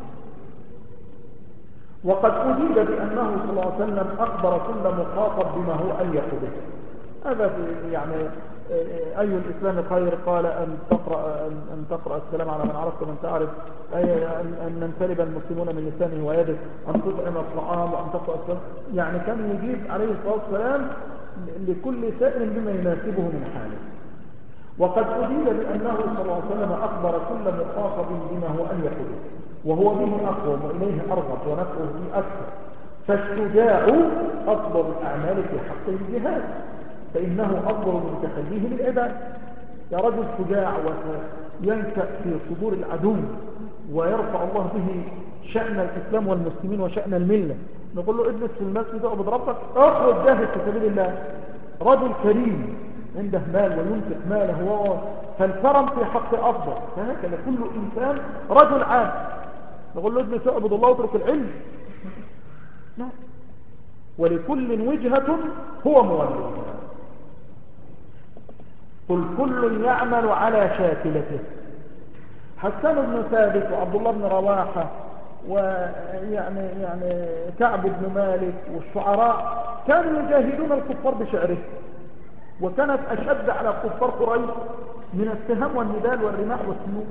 S1: وقد أجيب بأنه صلى الله عليه وسلم أخبر كل مخاطب بما هو أليق به. هذا يعني أي الإسلام خير قال أن تقرأ السلام على من عرفت ومن تعرف أي أن ننسلب المسلمون من لسانه ويده أن تطعم الطعام وأن تقرأ السلام يعني كان يجيب عليه الصلاة والسلام لكل سائل بما يناسبه من حاله. وقد أجيب بأنه صلى الله عليه وسلم أخبر كل مخاطب بما هو أليق به وهو به أقوم وإليه أرغب ونفعه به أكثر. فالشجاع أفضل الأعمال في حقه الجهاد فإنه أفضل من تخليه للعباد. يا رجل شجاع وينكأ في صدور العدو ويرفع الله به شأن الإسلام والمسلمين وشأن الملة نقول له اجلس في المسجد اعبد ربك اخرج جاهد في سبيل الله. رجل كريم عنده مال وينفق ماله فالكرم في حق أفضل. فهكذا كل إنسان رجل عام نقول له اجلس اعبد الله واترك العلم لا ولكل وجهة هو موليها. قل كل يعمل على شاكلته. حسان بن ثابت وعبد الله بن رواحة ويعني كعب بن مالك والشعراء كانوا يجاهدون الكفار بشعره وكانت أشد على كفار قريش من السهام والندال والرماح والسيوف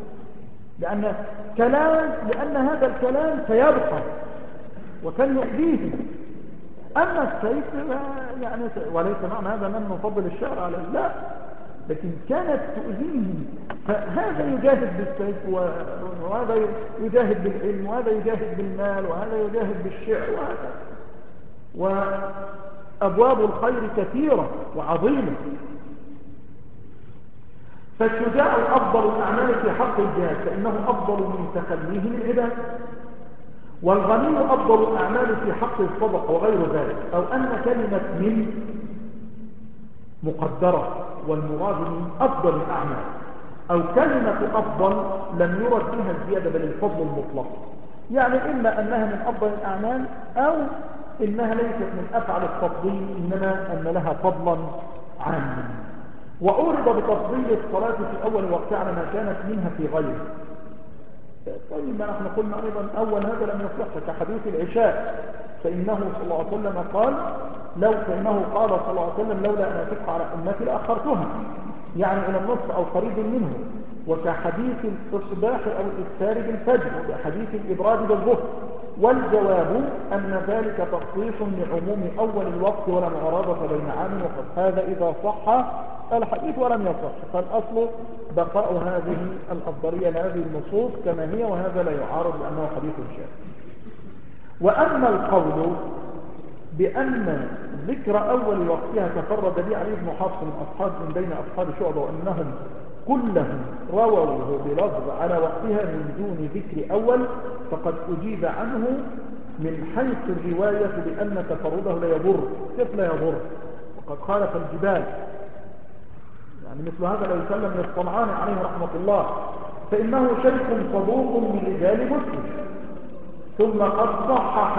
S1: لأن هذا الكلام سيبقى وكان يؤذيه. أما السيف يعني وليس معنى هذا أن نفضل الشعر على لا
S2: لكن كانت تؤذيه، فهذا يجاهد بالسيف وهذا يجاهد بالعلم وهذا يجاهد بالمال وهذا يجاهد بالشعر وهذا، وأبواب الخير كثيرة وعظيمة. فالشجاع أفضل الأعمال في حق الجهاد فإنه أفضل من تخليه للعباد، والغني أفضل الأعمال في حق الصدقة وغير ذلك، أو أن كلمة من مقدرة والمراد من أفضل الأعمال، أو كلمة أفضل لم يرد بها الزيادة بل الفضل المطلق، يعني إما أنها من أفضل الأعمال أو إنها ليست من أفعل التفضيل، إنما أن لها فضلا عاما. وأورد بتفضيل الصلاة في أول وقتها على ما كانت منها في غيره. طيب ما نحن قلنا أيضا أول هذا لم يصح كحديث العشاء، فإنه صلى الله عليه وسلم قال فإنه قال صلى الله عليه وسلم لولا أن أشق على أمتي لأخرتها، يعني إلى النصف أو قريب منه، وكحديث الإصباح أو الإكثار بالفجر، وكحديث الإبراد بالظهر. والجواب أن ذلك تخصيص لعموم أول الوقت ولا معارضة بين عام وقت، هذا إذا صح الحديث ولم يصح، فالأصل بقاء هذه الأفضلية لهذه النصوص كما هي، وهذا لا يعارض لأنه حديث شاذ. وأما القول بأن ذكر أول وقتها تفرد به علي بن حفص من بين أصحاب شعبة، وأنهم كلهم رووه بلفظ على وقتها من دون ذكر أول، فقد أجيب عنه من حيث الرواية بأن تفرده لا يضر. كيف لا يضر؟ وقد خالف الجبال، يعني مثل هذا لا يسلم للصنعاني عليه رحمة الله، فإنه شيخ صدوق من رجال مسلم، ثم قد صحح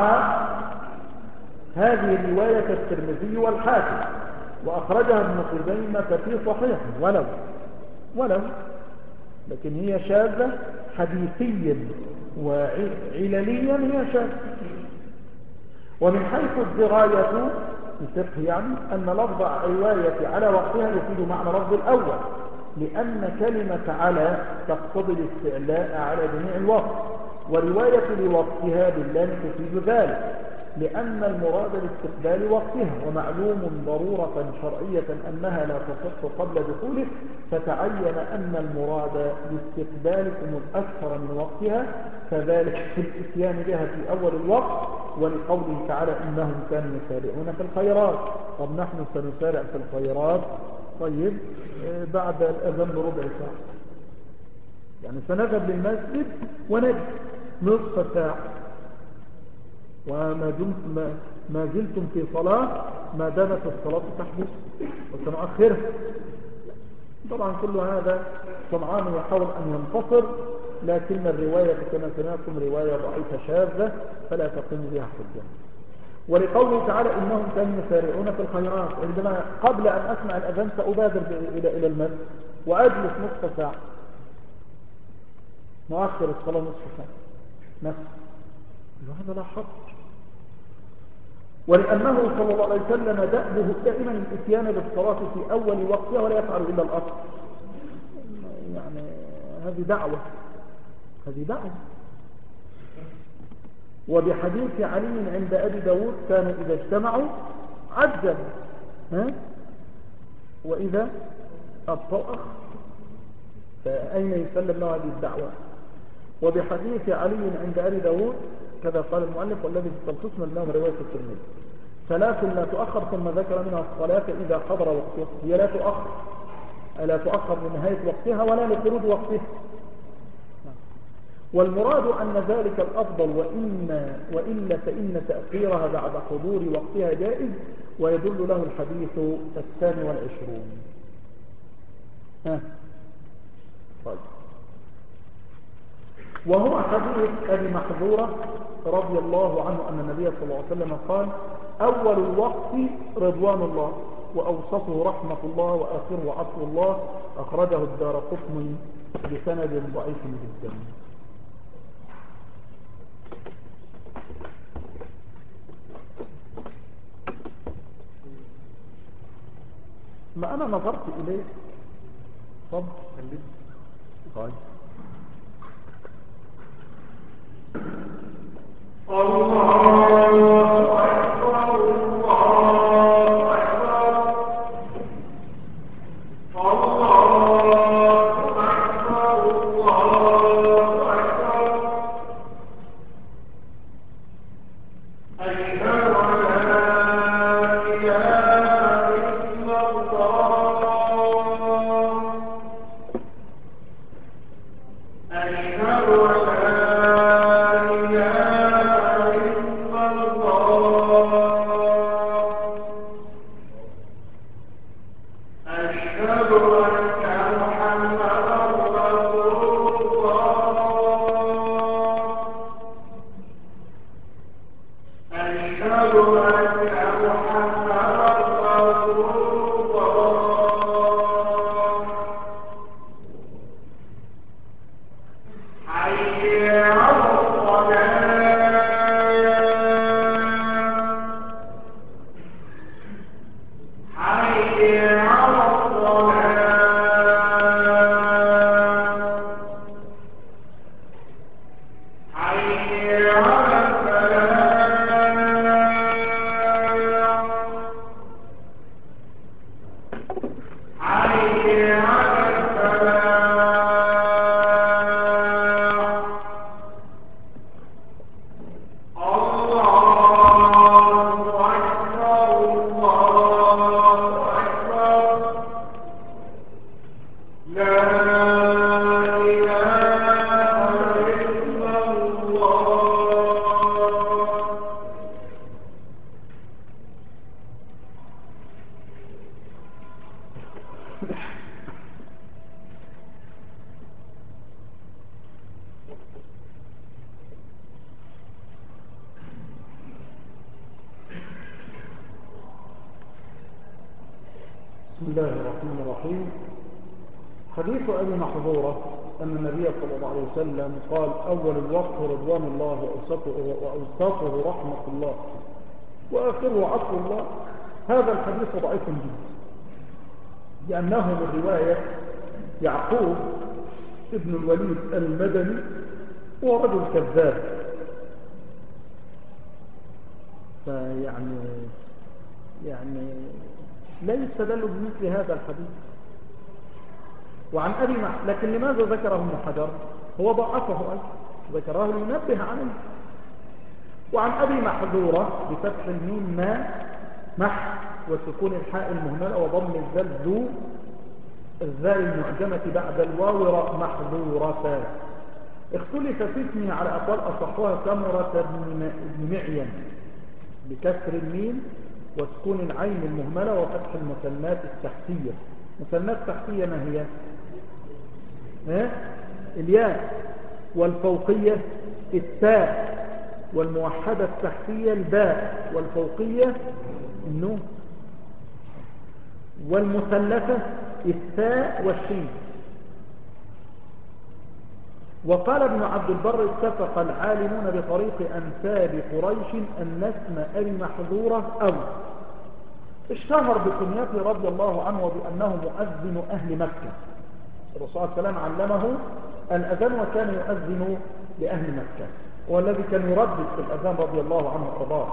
S2: هذه الرواية الترمذي والحاكم، وأخرجها ابن خزيمة في صحيحه، ولو لكن هي شاذة حديثيا وعلليا، هي شاذة. ومن حيث الدراية الفقه يعني أن لفظ رواية على وقتها يفيد معنى لفظ الأول، لأن كلمة على تقتضي الاستعلاء على جميع الوقت، ورواية لوقتها باللام تفيد ذلك، لأن المراد لاستقبال وقتها، ومعلوم ضرورة شرعية أنها لا تصح قبل دخوله، فتعين أن المراد لاستقبال أكثر من وقتها، فذلك في الإتيان بها في أول الوقت، ولقوله تعالى إنهم كانوا يسارعون في الخيرات. طب نحن سنسارع في الخيرات طيب بعد الأذان بربع ساعة، يعني سنذهب للمسجد ونجد نصف ساعة، ما زلتم في صلاة ما دامت الصلاة تحدث وسنؤخرها. طبعا كل هذا صنعان يحاول أن ينتصر، لكن الرواية كما سمعتم رواية ضعيفة شاذة فلا تقوم بها حجة. ولقوله تعالى إنهم كانوا يسارعون في الخيرات، عندما قبل أن أسمع الأذان سأبادر إلى المسجد وأجلس نصف ساعة، نؤخر الصلاة نصف ساعة مثلا، هذا لا حق. ولأنه صلى الله عليه وسلم دأبه دائما الاتيان بالصلاة في أول وقتها ولا يفعل إلا الأصل، يعني هذه دعوة. وبحديث علي عند أبي داود كانوا إذا اجتمعوا عجل وإذا أبطأ، فأين يسلم له هذه الدعوة؟ وبحديث علي عند أبي داود كذا قال المؤلف والذي في التلخيص منهم رواية الترمذي، ثلاث لا تؤخر، ثم ذكر منها الصلاة إذا حضر وقتها، هي لا تؤخر من نهاية وقتها ولا لخروج وقتها. والمراد أن ذلك الأفضل، وإلا فإن تأخيرها بعد حضور وقتها جائز، ويدل له الحديث 22. طيب. وهو حديث أبي محذورة رضي الله عنه أن النبي صلى الله عليه وسلم قال أول الوقت رضوان الله، وأوسطه رحمة الله، وآخره عفو الله، أخرجه الدارقطني بسند ضعيف جدا. ما أنا نظرت إليه طب طيب الله أكبر الله أكبر الله بسم الله الرحمن الرحيم. حديث أبي محظورة أن النبي صلى الله عليه وسلم قال: أول الوقت رضوان الله وأوسطه رحمة الله وآخره عفو الله. هذا الحديث ضعيف جدا، لأنه من رواية يعقوب ابن الوليد المدني، هو رجل كذاب، يعني ليس دل بمثل هذا الحديث. وعن أبي لكن لماذا ذكره ابن حجر؟ هو ضعفه أيضا، ذكره لينبه عليه. وعن أبي محذورة بفتح الميم مح وسكون الحاء المهملة وضم الذال ذو الذال المعجمة بعد الواو راء محذورة. اختلف في اسمه على أقوال أصحها سمرة بن معين بكسر الميم وسكون العين المهملة وفتح المثنات التحتية. مثنات تحتية ما هي؟ الياء، والفوقية التاء، والموحدة التحتية الباء، والفوقية النون، والمثلثة الثاء والشين. وقال ابن عبد البر: اتفق العالمون بطريق أنساب قريش أن اسم أبي محذورة أو اشتهر بكنيته رضي الله عنه وبأنه مؤذن أهل مكة. الرسول صلى الله عليه وسلم علمه الأذان وكان يؤذن لأهل مكة، والذي كان يردد في الأذان رضي الله عنه وارضاه.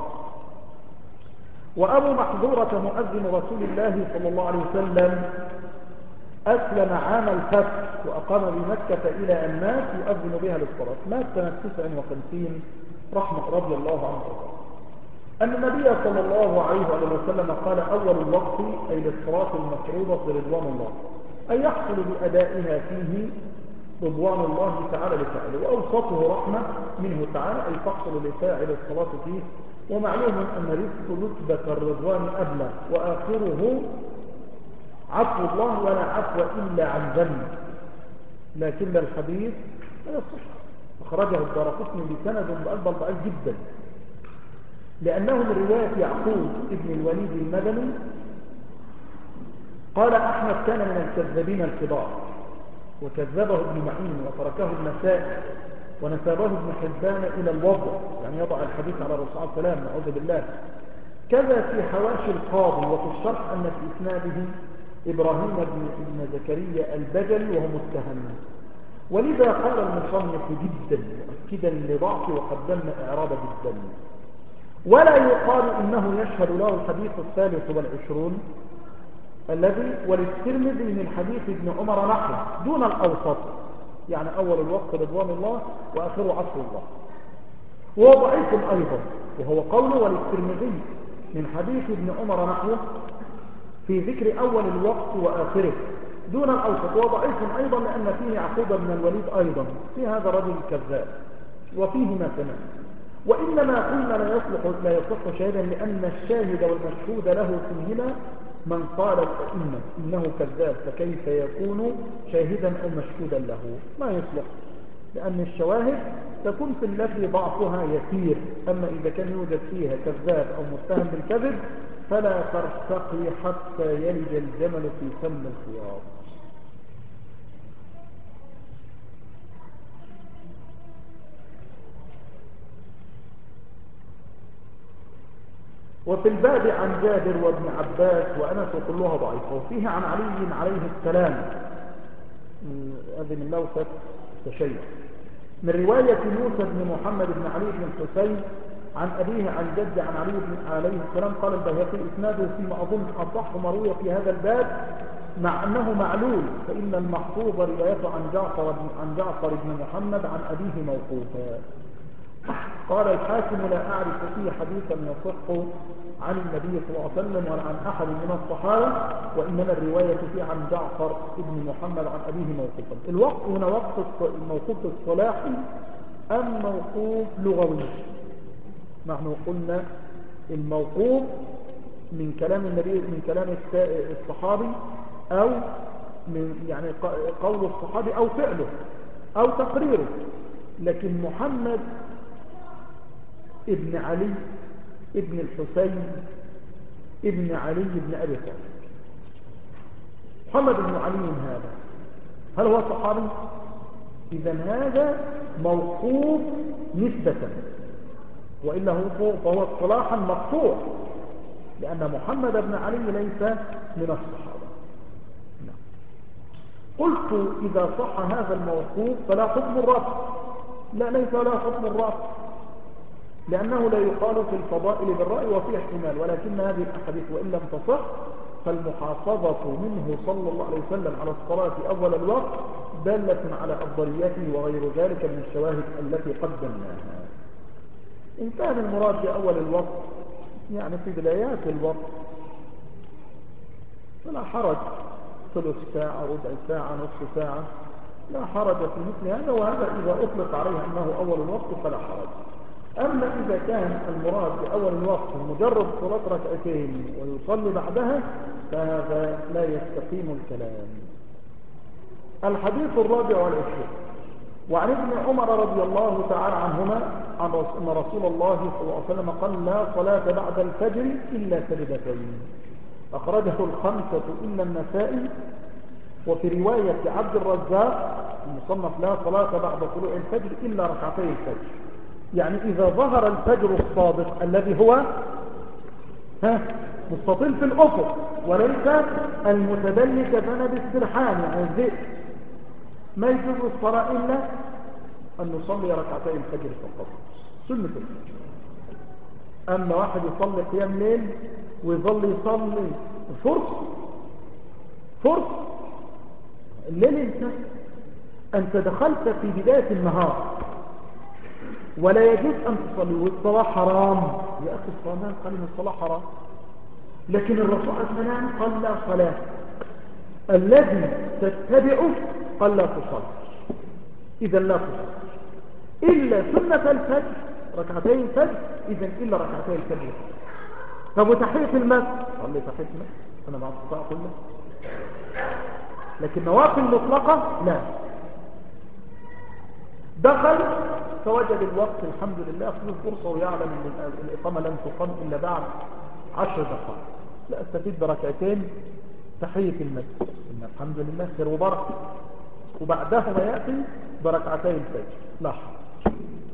S2: وأبو محذورة مؤذن رسول الله صلى الله عليه وسلم أسلم عام الفتح وأقام بمكة إلى أن مات يؤذن بها للصلاة. مات سنة 59 رضي الله عنه وارضاه. أن النبي صلى الله عليه وسلم قال: أول الوقت أي للصلاة المفروضة رضوان الله، أي يحصل بأدائها فيه رضوان الله تعالى لفاعله، وأوسطه رحمة منه تعالى أي تحصل لفاعل الصلاة فيه. ومعلوم أن رتبة الرضوان أبلغ، وآخره عفو الله ولا عفو إلا عن ذنب. لكن الحديث لا يصح، أخرجه الدارقطني بسند ضعيف جدا، لأنه من رواية يعقوب ابن الوليد المدني. قال أحمد: كان من الكذابين الكبار، وكذبه ابن معين وتركه النسائي ونسبه ابن حبان إلى الوضع، يعني يضع الحديث على الرسول صلى الله عليه وسلم، نعوذ بالله. كذا في حواشي القاضي وفي الشرح أن في إسناده إبراهيم بن زكريا البجلي وهو متهم، ولذا قال المصنف جدا مؤكدا لضعفه وقدمنا إعرابه جدا. ولا يقال إنه يشهد له الحديث 23 الذي وللترمذي من حديث ابن عمر نحوه دون الأوسط، يعني أول الوقت رضوان الله وآخره عفو الله. وهو ضعيف أيضا، وهو قوله وللترمذي من حديث ابن عمر نحوه في ذكر أول الوقت وآخره، دون الأوسط، وضعيف أيضا لأن فيه يعقوب بن الوليد أيضا، في هذا رجل كذاب وفيه ما كمان. وإنما قلنا لا يصح شاهدا لأن الشاهد والمشهود له فيهما من قال الأئمة إنه كذاب، فكيف يكون شاهدا أو مشهودا له؟ ما يصلح، لأن الشواهد تكون في التي ضعفها يسير، أما إذا كان يوجد فيها كذاب أو متهم بالكذب فلا ترتقي حتى يلج الجمل في سم الخياط. وفي الباب عن جابر وابن عباس وأنس كلها ضعيفة، وفيه عن علي عليه السلام، هذه من لوثة تشيع، من رواية موسى بن محمد بن علي بن الحسين عن أبيه عن جد عن علي بن عليه السلام. قال البيهقي إسناده فيما أظن أصح ما روي في هذا الباب، مع أنه معلول، فإن المحفوظ روايته عن جعفر بن محمد عن أبيه موقوفا. قال الحاكم لا أعرف فيه حديثا يصح عن النبي صلى الله عليه وسلم ولا عن أحد من الصحابة، وإنما الرواية فيه عن جعفر بن محمد عن أبيه موقوفا. الوقف هنا وقف الموقوف الصلاحي أم موقوف لغوي؟ نحن قلنا الموقوف من كلام النبي، من كلام الصحابي، أو من يعني قول الصحابي أو فعله أو تقريره. لكن محمد ابن علي ابن الحسين ابن علي بن أبي طالب، محمد بن علي هذا هل هو صحابي؟ إذا هذا موقوف نسبة، وإلا فهو اصطلاحا مقطوع، لأن محمد بن علي ليس من الصحابة. قلت إذا صح هذا الموقوف فلا حكم الرفع. لا، ليس لا حكم الرفع، لأنه لا يقال في الفضائل بالرأي وفي احتمال، ولكن هذه الأحاديث وإن لم تصح فالمحافظة منه صلى الله عليه وسلم على الصلاة أول الوقت دالة على أفضليته وغير ذلك من الشواهد التي قدمناها. إن كان المراد بأول الوقت يعني في بدايات الوقت فلا حرج، ثلث ساعة، ربع ساعة، نصف ساعة، لا حرج في مثل هذا، وهذا إذا أطلق عليه أنه أول الوقت فلا حرج. أما إذا كان المراد بأول الوقت مجرد صلاة ركعتين ويصلي بعدها فهذا لا يستقيم الكلام. الحديث الرابع والعشرين وعن ابن عمر رضي الله تعالى عنهما أن رسول الله صلى الله عليه وسلم قال لا صلاة بعد الفجر إلا سجدتين، أخرجه الخمسة إلا النسائي. وفي رواية عبد الرزاق المصنف لا صلاة بعد طلوع الفجر إلا ركعتي الفجر، يعني إذا ظهر الفجر الصادق الذي هو مستطيل في الأفق وليس المتدلي كذنب السرحان يعني الذئب، ما يجوز الصلاة إلا أن نصلي ركعتي الفجر فقط سنة الفجر. أما واحد يصلي قيام ليل ويظل يصلي فرص الليل، أنت دخلت في بداية النهار ولا يجوز أن تصلي، والصلاة حرام يا أخي. الصلاة قال إن الصلاة حرام، لكن الرسول عليه الصلاة والسلام قال لا صلاة، الذي تتبعه قال لا تصلي. إذا لا تصلي إلا سنة الفجر ركعتي الفجر، إذا إلا ركعتي الفجر. طب وتحية المسجد؟ صلي تحية المسجد أنا بعد الصلاة كلها، لكن نوافل مطلقة لا. دخل فوجد الوقت الحمد لله في الفرصة ويعلم أن الإقامة لن تقام إلا بعد 10 دقائق، لا استفيد بركعتين تحية المسجد إن الحمد لله خير وبركة، وبعدهما يأتي بركعتين الفجر لا حرج.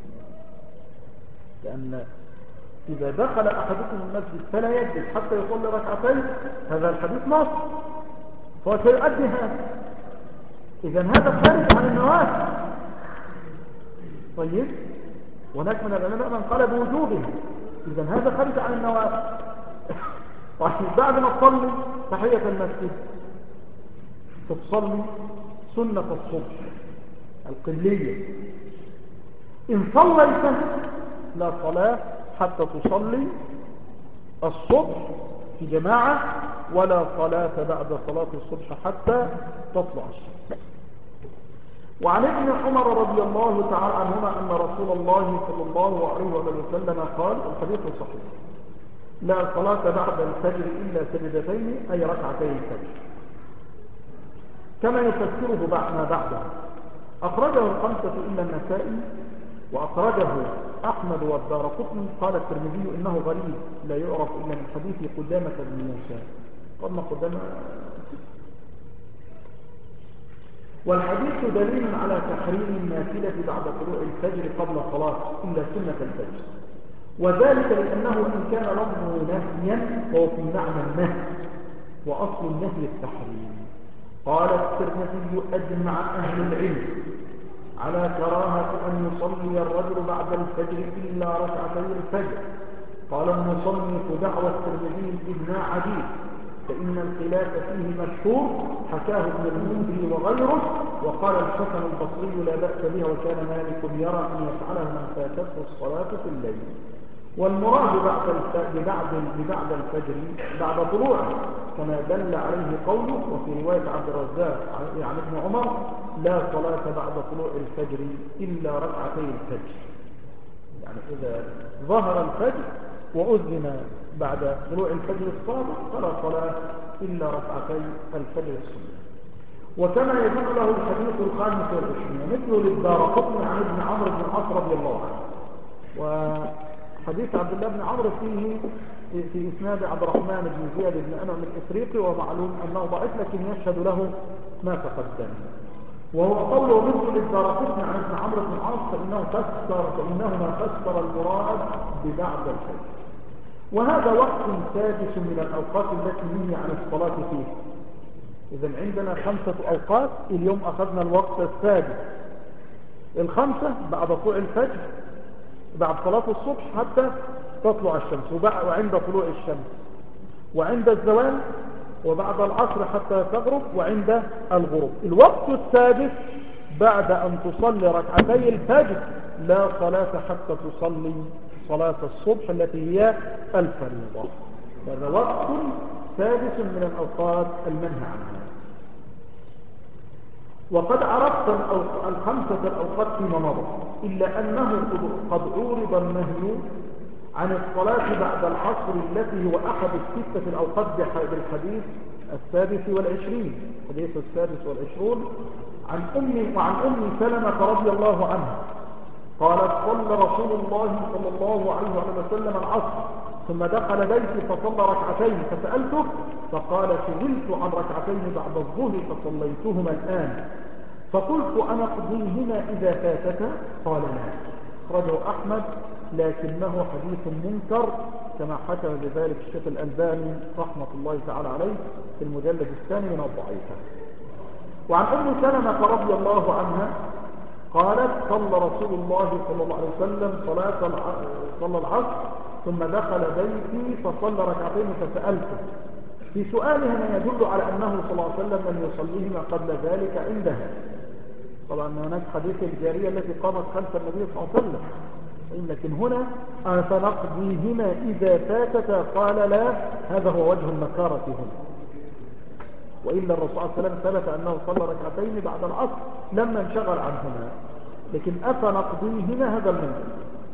S2: لأن إذا دخل أحدكم المسجد فلا يجلس حتى يصلي ركعتين هذا الحديث نص، فهو سيؤدي هذا. إذا هذا خارج عن النوافل. طيب هناك من العلماء من قال بوجوبها، إذا هذا خارج عن النوافل. طيب بعد ما تصلي تحية المسجد تصلي سنة الصبح القبلية، إن صليت لا صلاة حتى تصلي الصبح في جماعة، ولا صلاة بعد صلاة الصبح حتى تطلع الشمس. وعن ابن عمر رضي الله تعالى عنهما أن رسول الله صلى الله عليه وسلم قال، الحديث صحيح: لا صلاة بعد الفجر إلا سجدتين، أي ركعتي الفجر، كما يفسره ما بعده. أخرجه الخمسة إلا النسائي، وأخرجه أحمد والدارقطني. قال الترمذي إنه غريب لا يعرف إلا من حديث قدامة بن موسى. قلنا قدامة. والحديث دليل على تحريم النافلة بعد طلوع الفجر قبل صلاة إلا سنة الفجر، وذلك لأنه إن كان لفظه نهيا فهو في معنى النهي، وأصل النهي التحريم. قال الترمذي: أجمع أهل العلم على كراهة أن يصلي الرجل بعد الفجر إلا ركعتي الفجر. قال المصنف: دعوى الترمذي الإجماع عجيب، فإن الخلاف فيه مشهور، حكاه ابن المنذر وغيره. وقال الحسن البصري: لا بأس بها، وكان مالك يرى أن يفعله من فاتته الصلاة في الليل. والمراد بعد الفجر بعد طلوعه، كما دل عليه قوله. وفي رواية عبد الرزاق عن ابن عمر: لا صلاة بعد طلوع الفجر إلا ركعتي الفجر. يعني إذا ظهر الفجر وأذن بعد طلوع الفجر الصادق فلا صلاة إلا ركعتي الفجر السنة. وكما يدل له الحديث 25 مثل للدارقطني عن ابن عمرو بن العاص رضي الله عنه. وحديث عبد الله بن عمرو فيه في إسناد عبد الرحمن بن زياد بن أنعم الإفريقي، ومعلوم أنه ضعيف لكن يشهد له ما تقدم. وهو قوله مثل للدارقطني عن ابن عمرو بن العاص فإنهما فسر المراد ببعد الفجر. وهذا وقت سادس من الأوقات التي نهي عن الصلاة فيه. إذن عندنا 5 أوقات، اليوم أخذنا الوقت السادس. 5 بعد طلوع الفجر، بعد صلاة الصبح حتى تطلع الشمس، وعند طلوع الشمس، وعند الزوال، وبعد العصر حتى تغرب، وعند الغروب. الوقت السادس بعد أن تصلي ركعتي الفجر لا صلاة حتى تصلي صلاة الصبح التي هي الفريضة. هذا وقت سادس من الأوقات المنهى عنها. وقد عرفت 5 الأوقات فيما مضى، إلا أنه قد عورض النهي عن الصلاة بعد العصر التي هو أحد 6 الأوقات بالحديث 26، حديث 26 وعن أم سلمة رضي الله عنها قالت: صلى رسول الله صلى الله عليه وسلم العصر ثم دخل بيتي فصلى ركعتين فسألته فقال: شغلت عن ركعتين بعد الظهر فصليتهما الآن، فقلت: أنا أقضيهما إذا فاتتا؟ قال: لا. أخرجه أحمد لكنه حديث منكر، كما حكم بذلك الشيخ الألباني رحمة الله تعالى عليه في المجلد الثاني من الضعيفة. وعن أم سلمة رضي الله عنها قالت: صلى رسول الله صلى الله عليه وسلم صلى العصر ثم دخل بيتي فصلى ركعتين فسألته. في سؤالها ما يدل على أنه صلى الله عليه وسلم لم يصليهما قبل ذلك عندها. طبعا هناك حديث الجارية التي قامت خلف النبي صلى الله عليه وسلم، لكن هنا فنقضيهما إذا فاتتا؟ قال: لا. هذا هو وجه النكارة هنا، وإلا الرسول صلى الله عليه وسلم ثبت أنه صلى ركعتين بعد العصر لما انشغل عنهما، لكن أفنقضيهما هذا المنزل.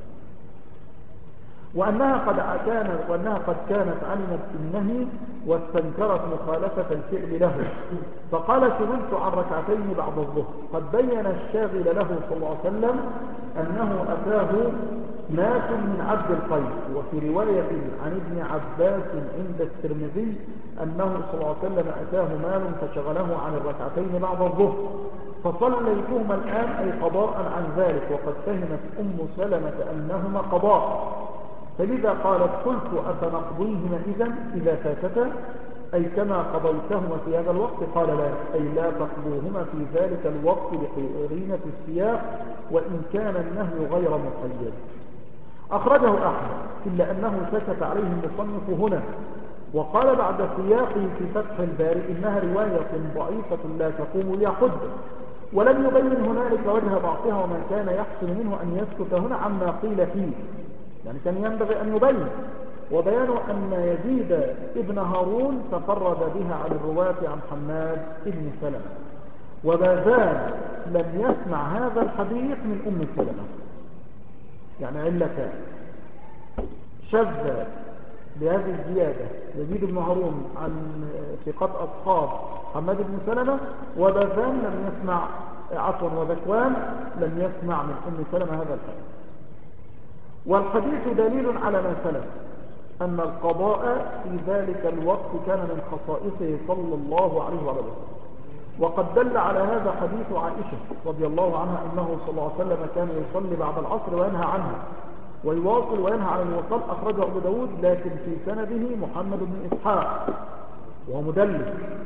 S2: وأنها قد كانت علمت النهي واستنكرت مخالفة الفعل له، فقال: شغلت عن ركعتين بعد الظهر. قد بين الشاغل له صلى الله عليه وسلم أنه أتاه ناس من عبد القيس. وفي رواية عن ابن عباس عند الترمذي أنه صلى الله عليه وسلم أتاه مال فشغله عن الركعتين بعد الظهر فصليتهما الآن، أي قضاء عن ذلك. وقد فهمت أم سلمة أنهما قضاء، فلذا قالت: قلت: أفنقضيهما إذا فاتتا؟ أي كما قضيتهما في هذا الوقت؟ قال: لا، أي لا تقضوهما في ذلك الوقت لقرينة السياق، وإن كان النهي غير مقيد. أخرجه أحمد، إلا أنه سكت عليه المصنف هنا، وقال بعد سياقه في فتح الباري: إنها رواية ضعيفة لا تقوم لها حجة، ولم يبين هنالك وجه ضعفها، وما كان يحسن منه أن يسكت هنا عما قيل فيه، يعني كان ينبغي أن يبين وبيان أن يزيد ابن هارون تفرد بها عن الرواة عن حماد ابن سلمة، وبازان لم يسمع هذا الحديث من أم سلمة. يعني علتان: شذ بهذه الزيادة يزيد بن هارون عن ثقات أصحاب حماد بن سلمة، وبازان لم يسمع وذكوان لم يسمع من أم سلمة هذا الحديث. والحديث دليل على ما سلف أن القضاء في ذلك الوقت كان من خصائصه صلى الله عليه وسلم. وقد دل على هذا حديث عائشة رضي الله عنها أنه صلى الله عليه وسلم كان يصلي بعد العصر وينهى عنه، ويواصل وينهى عن الوصال. أخرجه أبو داود، لكن في سنده محمد بن إسحاق وهو مدلس.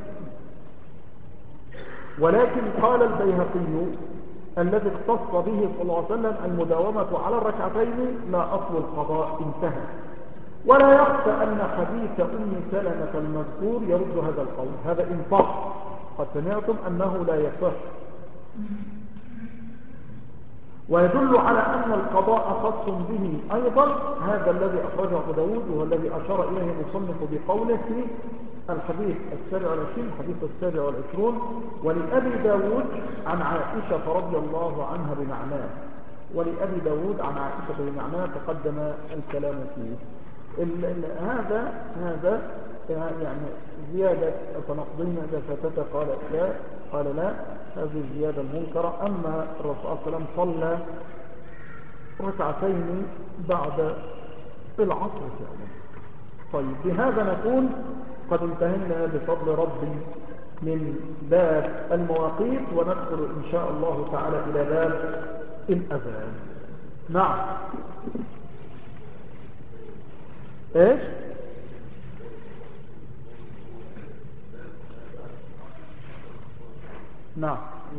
S2: ولكن قال البيهقي الذي اختص به صلى الله عليه وسلم المداومة على الركعتين لا أصل القضاء، انتهى. ولا يخفى أن حديث أم سلمة المذكور يرد هذا القول، هذا إن صح. قد سمعتم أنه لا يصح، ويدل على أن القضاء خاص به أيضا هذا الذي أخرجه أبو داود، وهو الذي أشار إليه المصنف بقوله في الحديث 27 الحديث 27. ولأبي داود عن عائشة رضي الله عنها بمعناه، ولأبي داود عن عائشة بمعناه تقدم الكلام فيه. هذا يعني زيادة تنقضين إذا فاتت قال لا، هذه الزيادة المنكرة. أما الرسول صلى الله عليه وسلم صلى ركعتين بعد العصر فعلا. طيب، بهذا نكون قد انتهينا بفضل ربي من باب المواقيت، وندخل إن شاء الله تعالى إلى باب الأذان. نعم. ايش؟ نعم.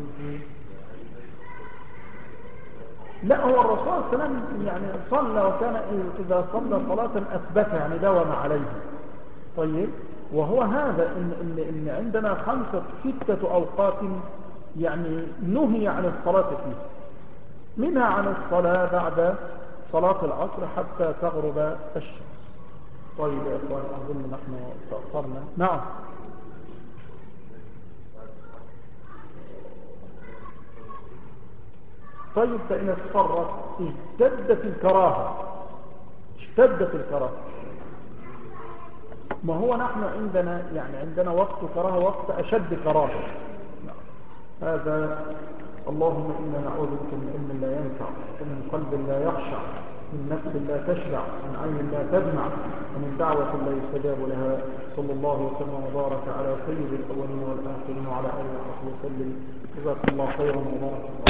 S2: لا، هو الرسول صلى الله عليه وسلم يعني صلى، وكان إذا صلى صلاة أثبتها يعني داوم عليها. طيب، وهو هذا إن عندنا 6 أوقات يعني نهي عن الصلاة فيه، منها عن الصلاة بعد صلاة العصر حتى تغرب الشمس. طيب يا إخوان، أظن نحن تأخرنا. نعم. طيب، فإن اصفرت اشتدت الكراهة. ما هو نحن عندنا وقت كراهة، وقت أشد كراهة. هذا اللهم إنا نعوذ بك من علم لا ينفع، ومن قلب لا يخشع، من نفس لا تشبع، من عين لا تدمع، ومن دعوة لا يستجاب لها. صلى الله وسلم وبارك على سيد الأولين والآخرين وعلى آله وصحبه وسلم. جزاكم الله خيرا وبارك الله.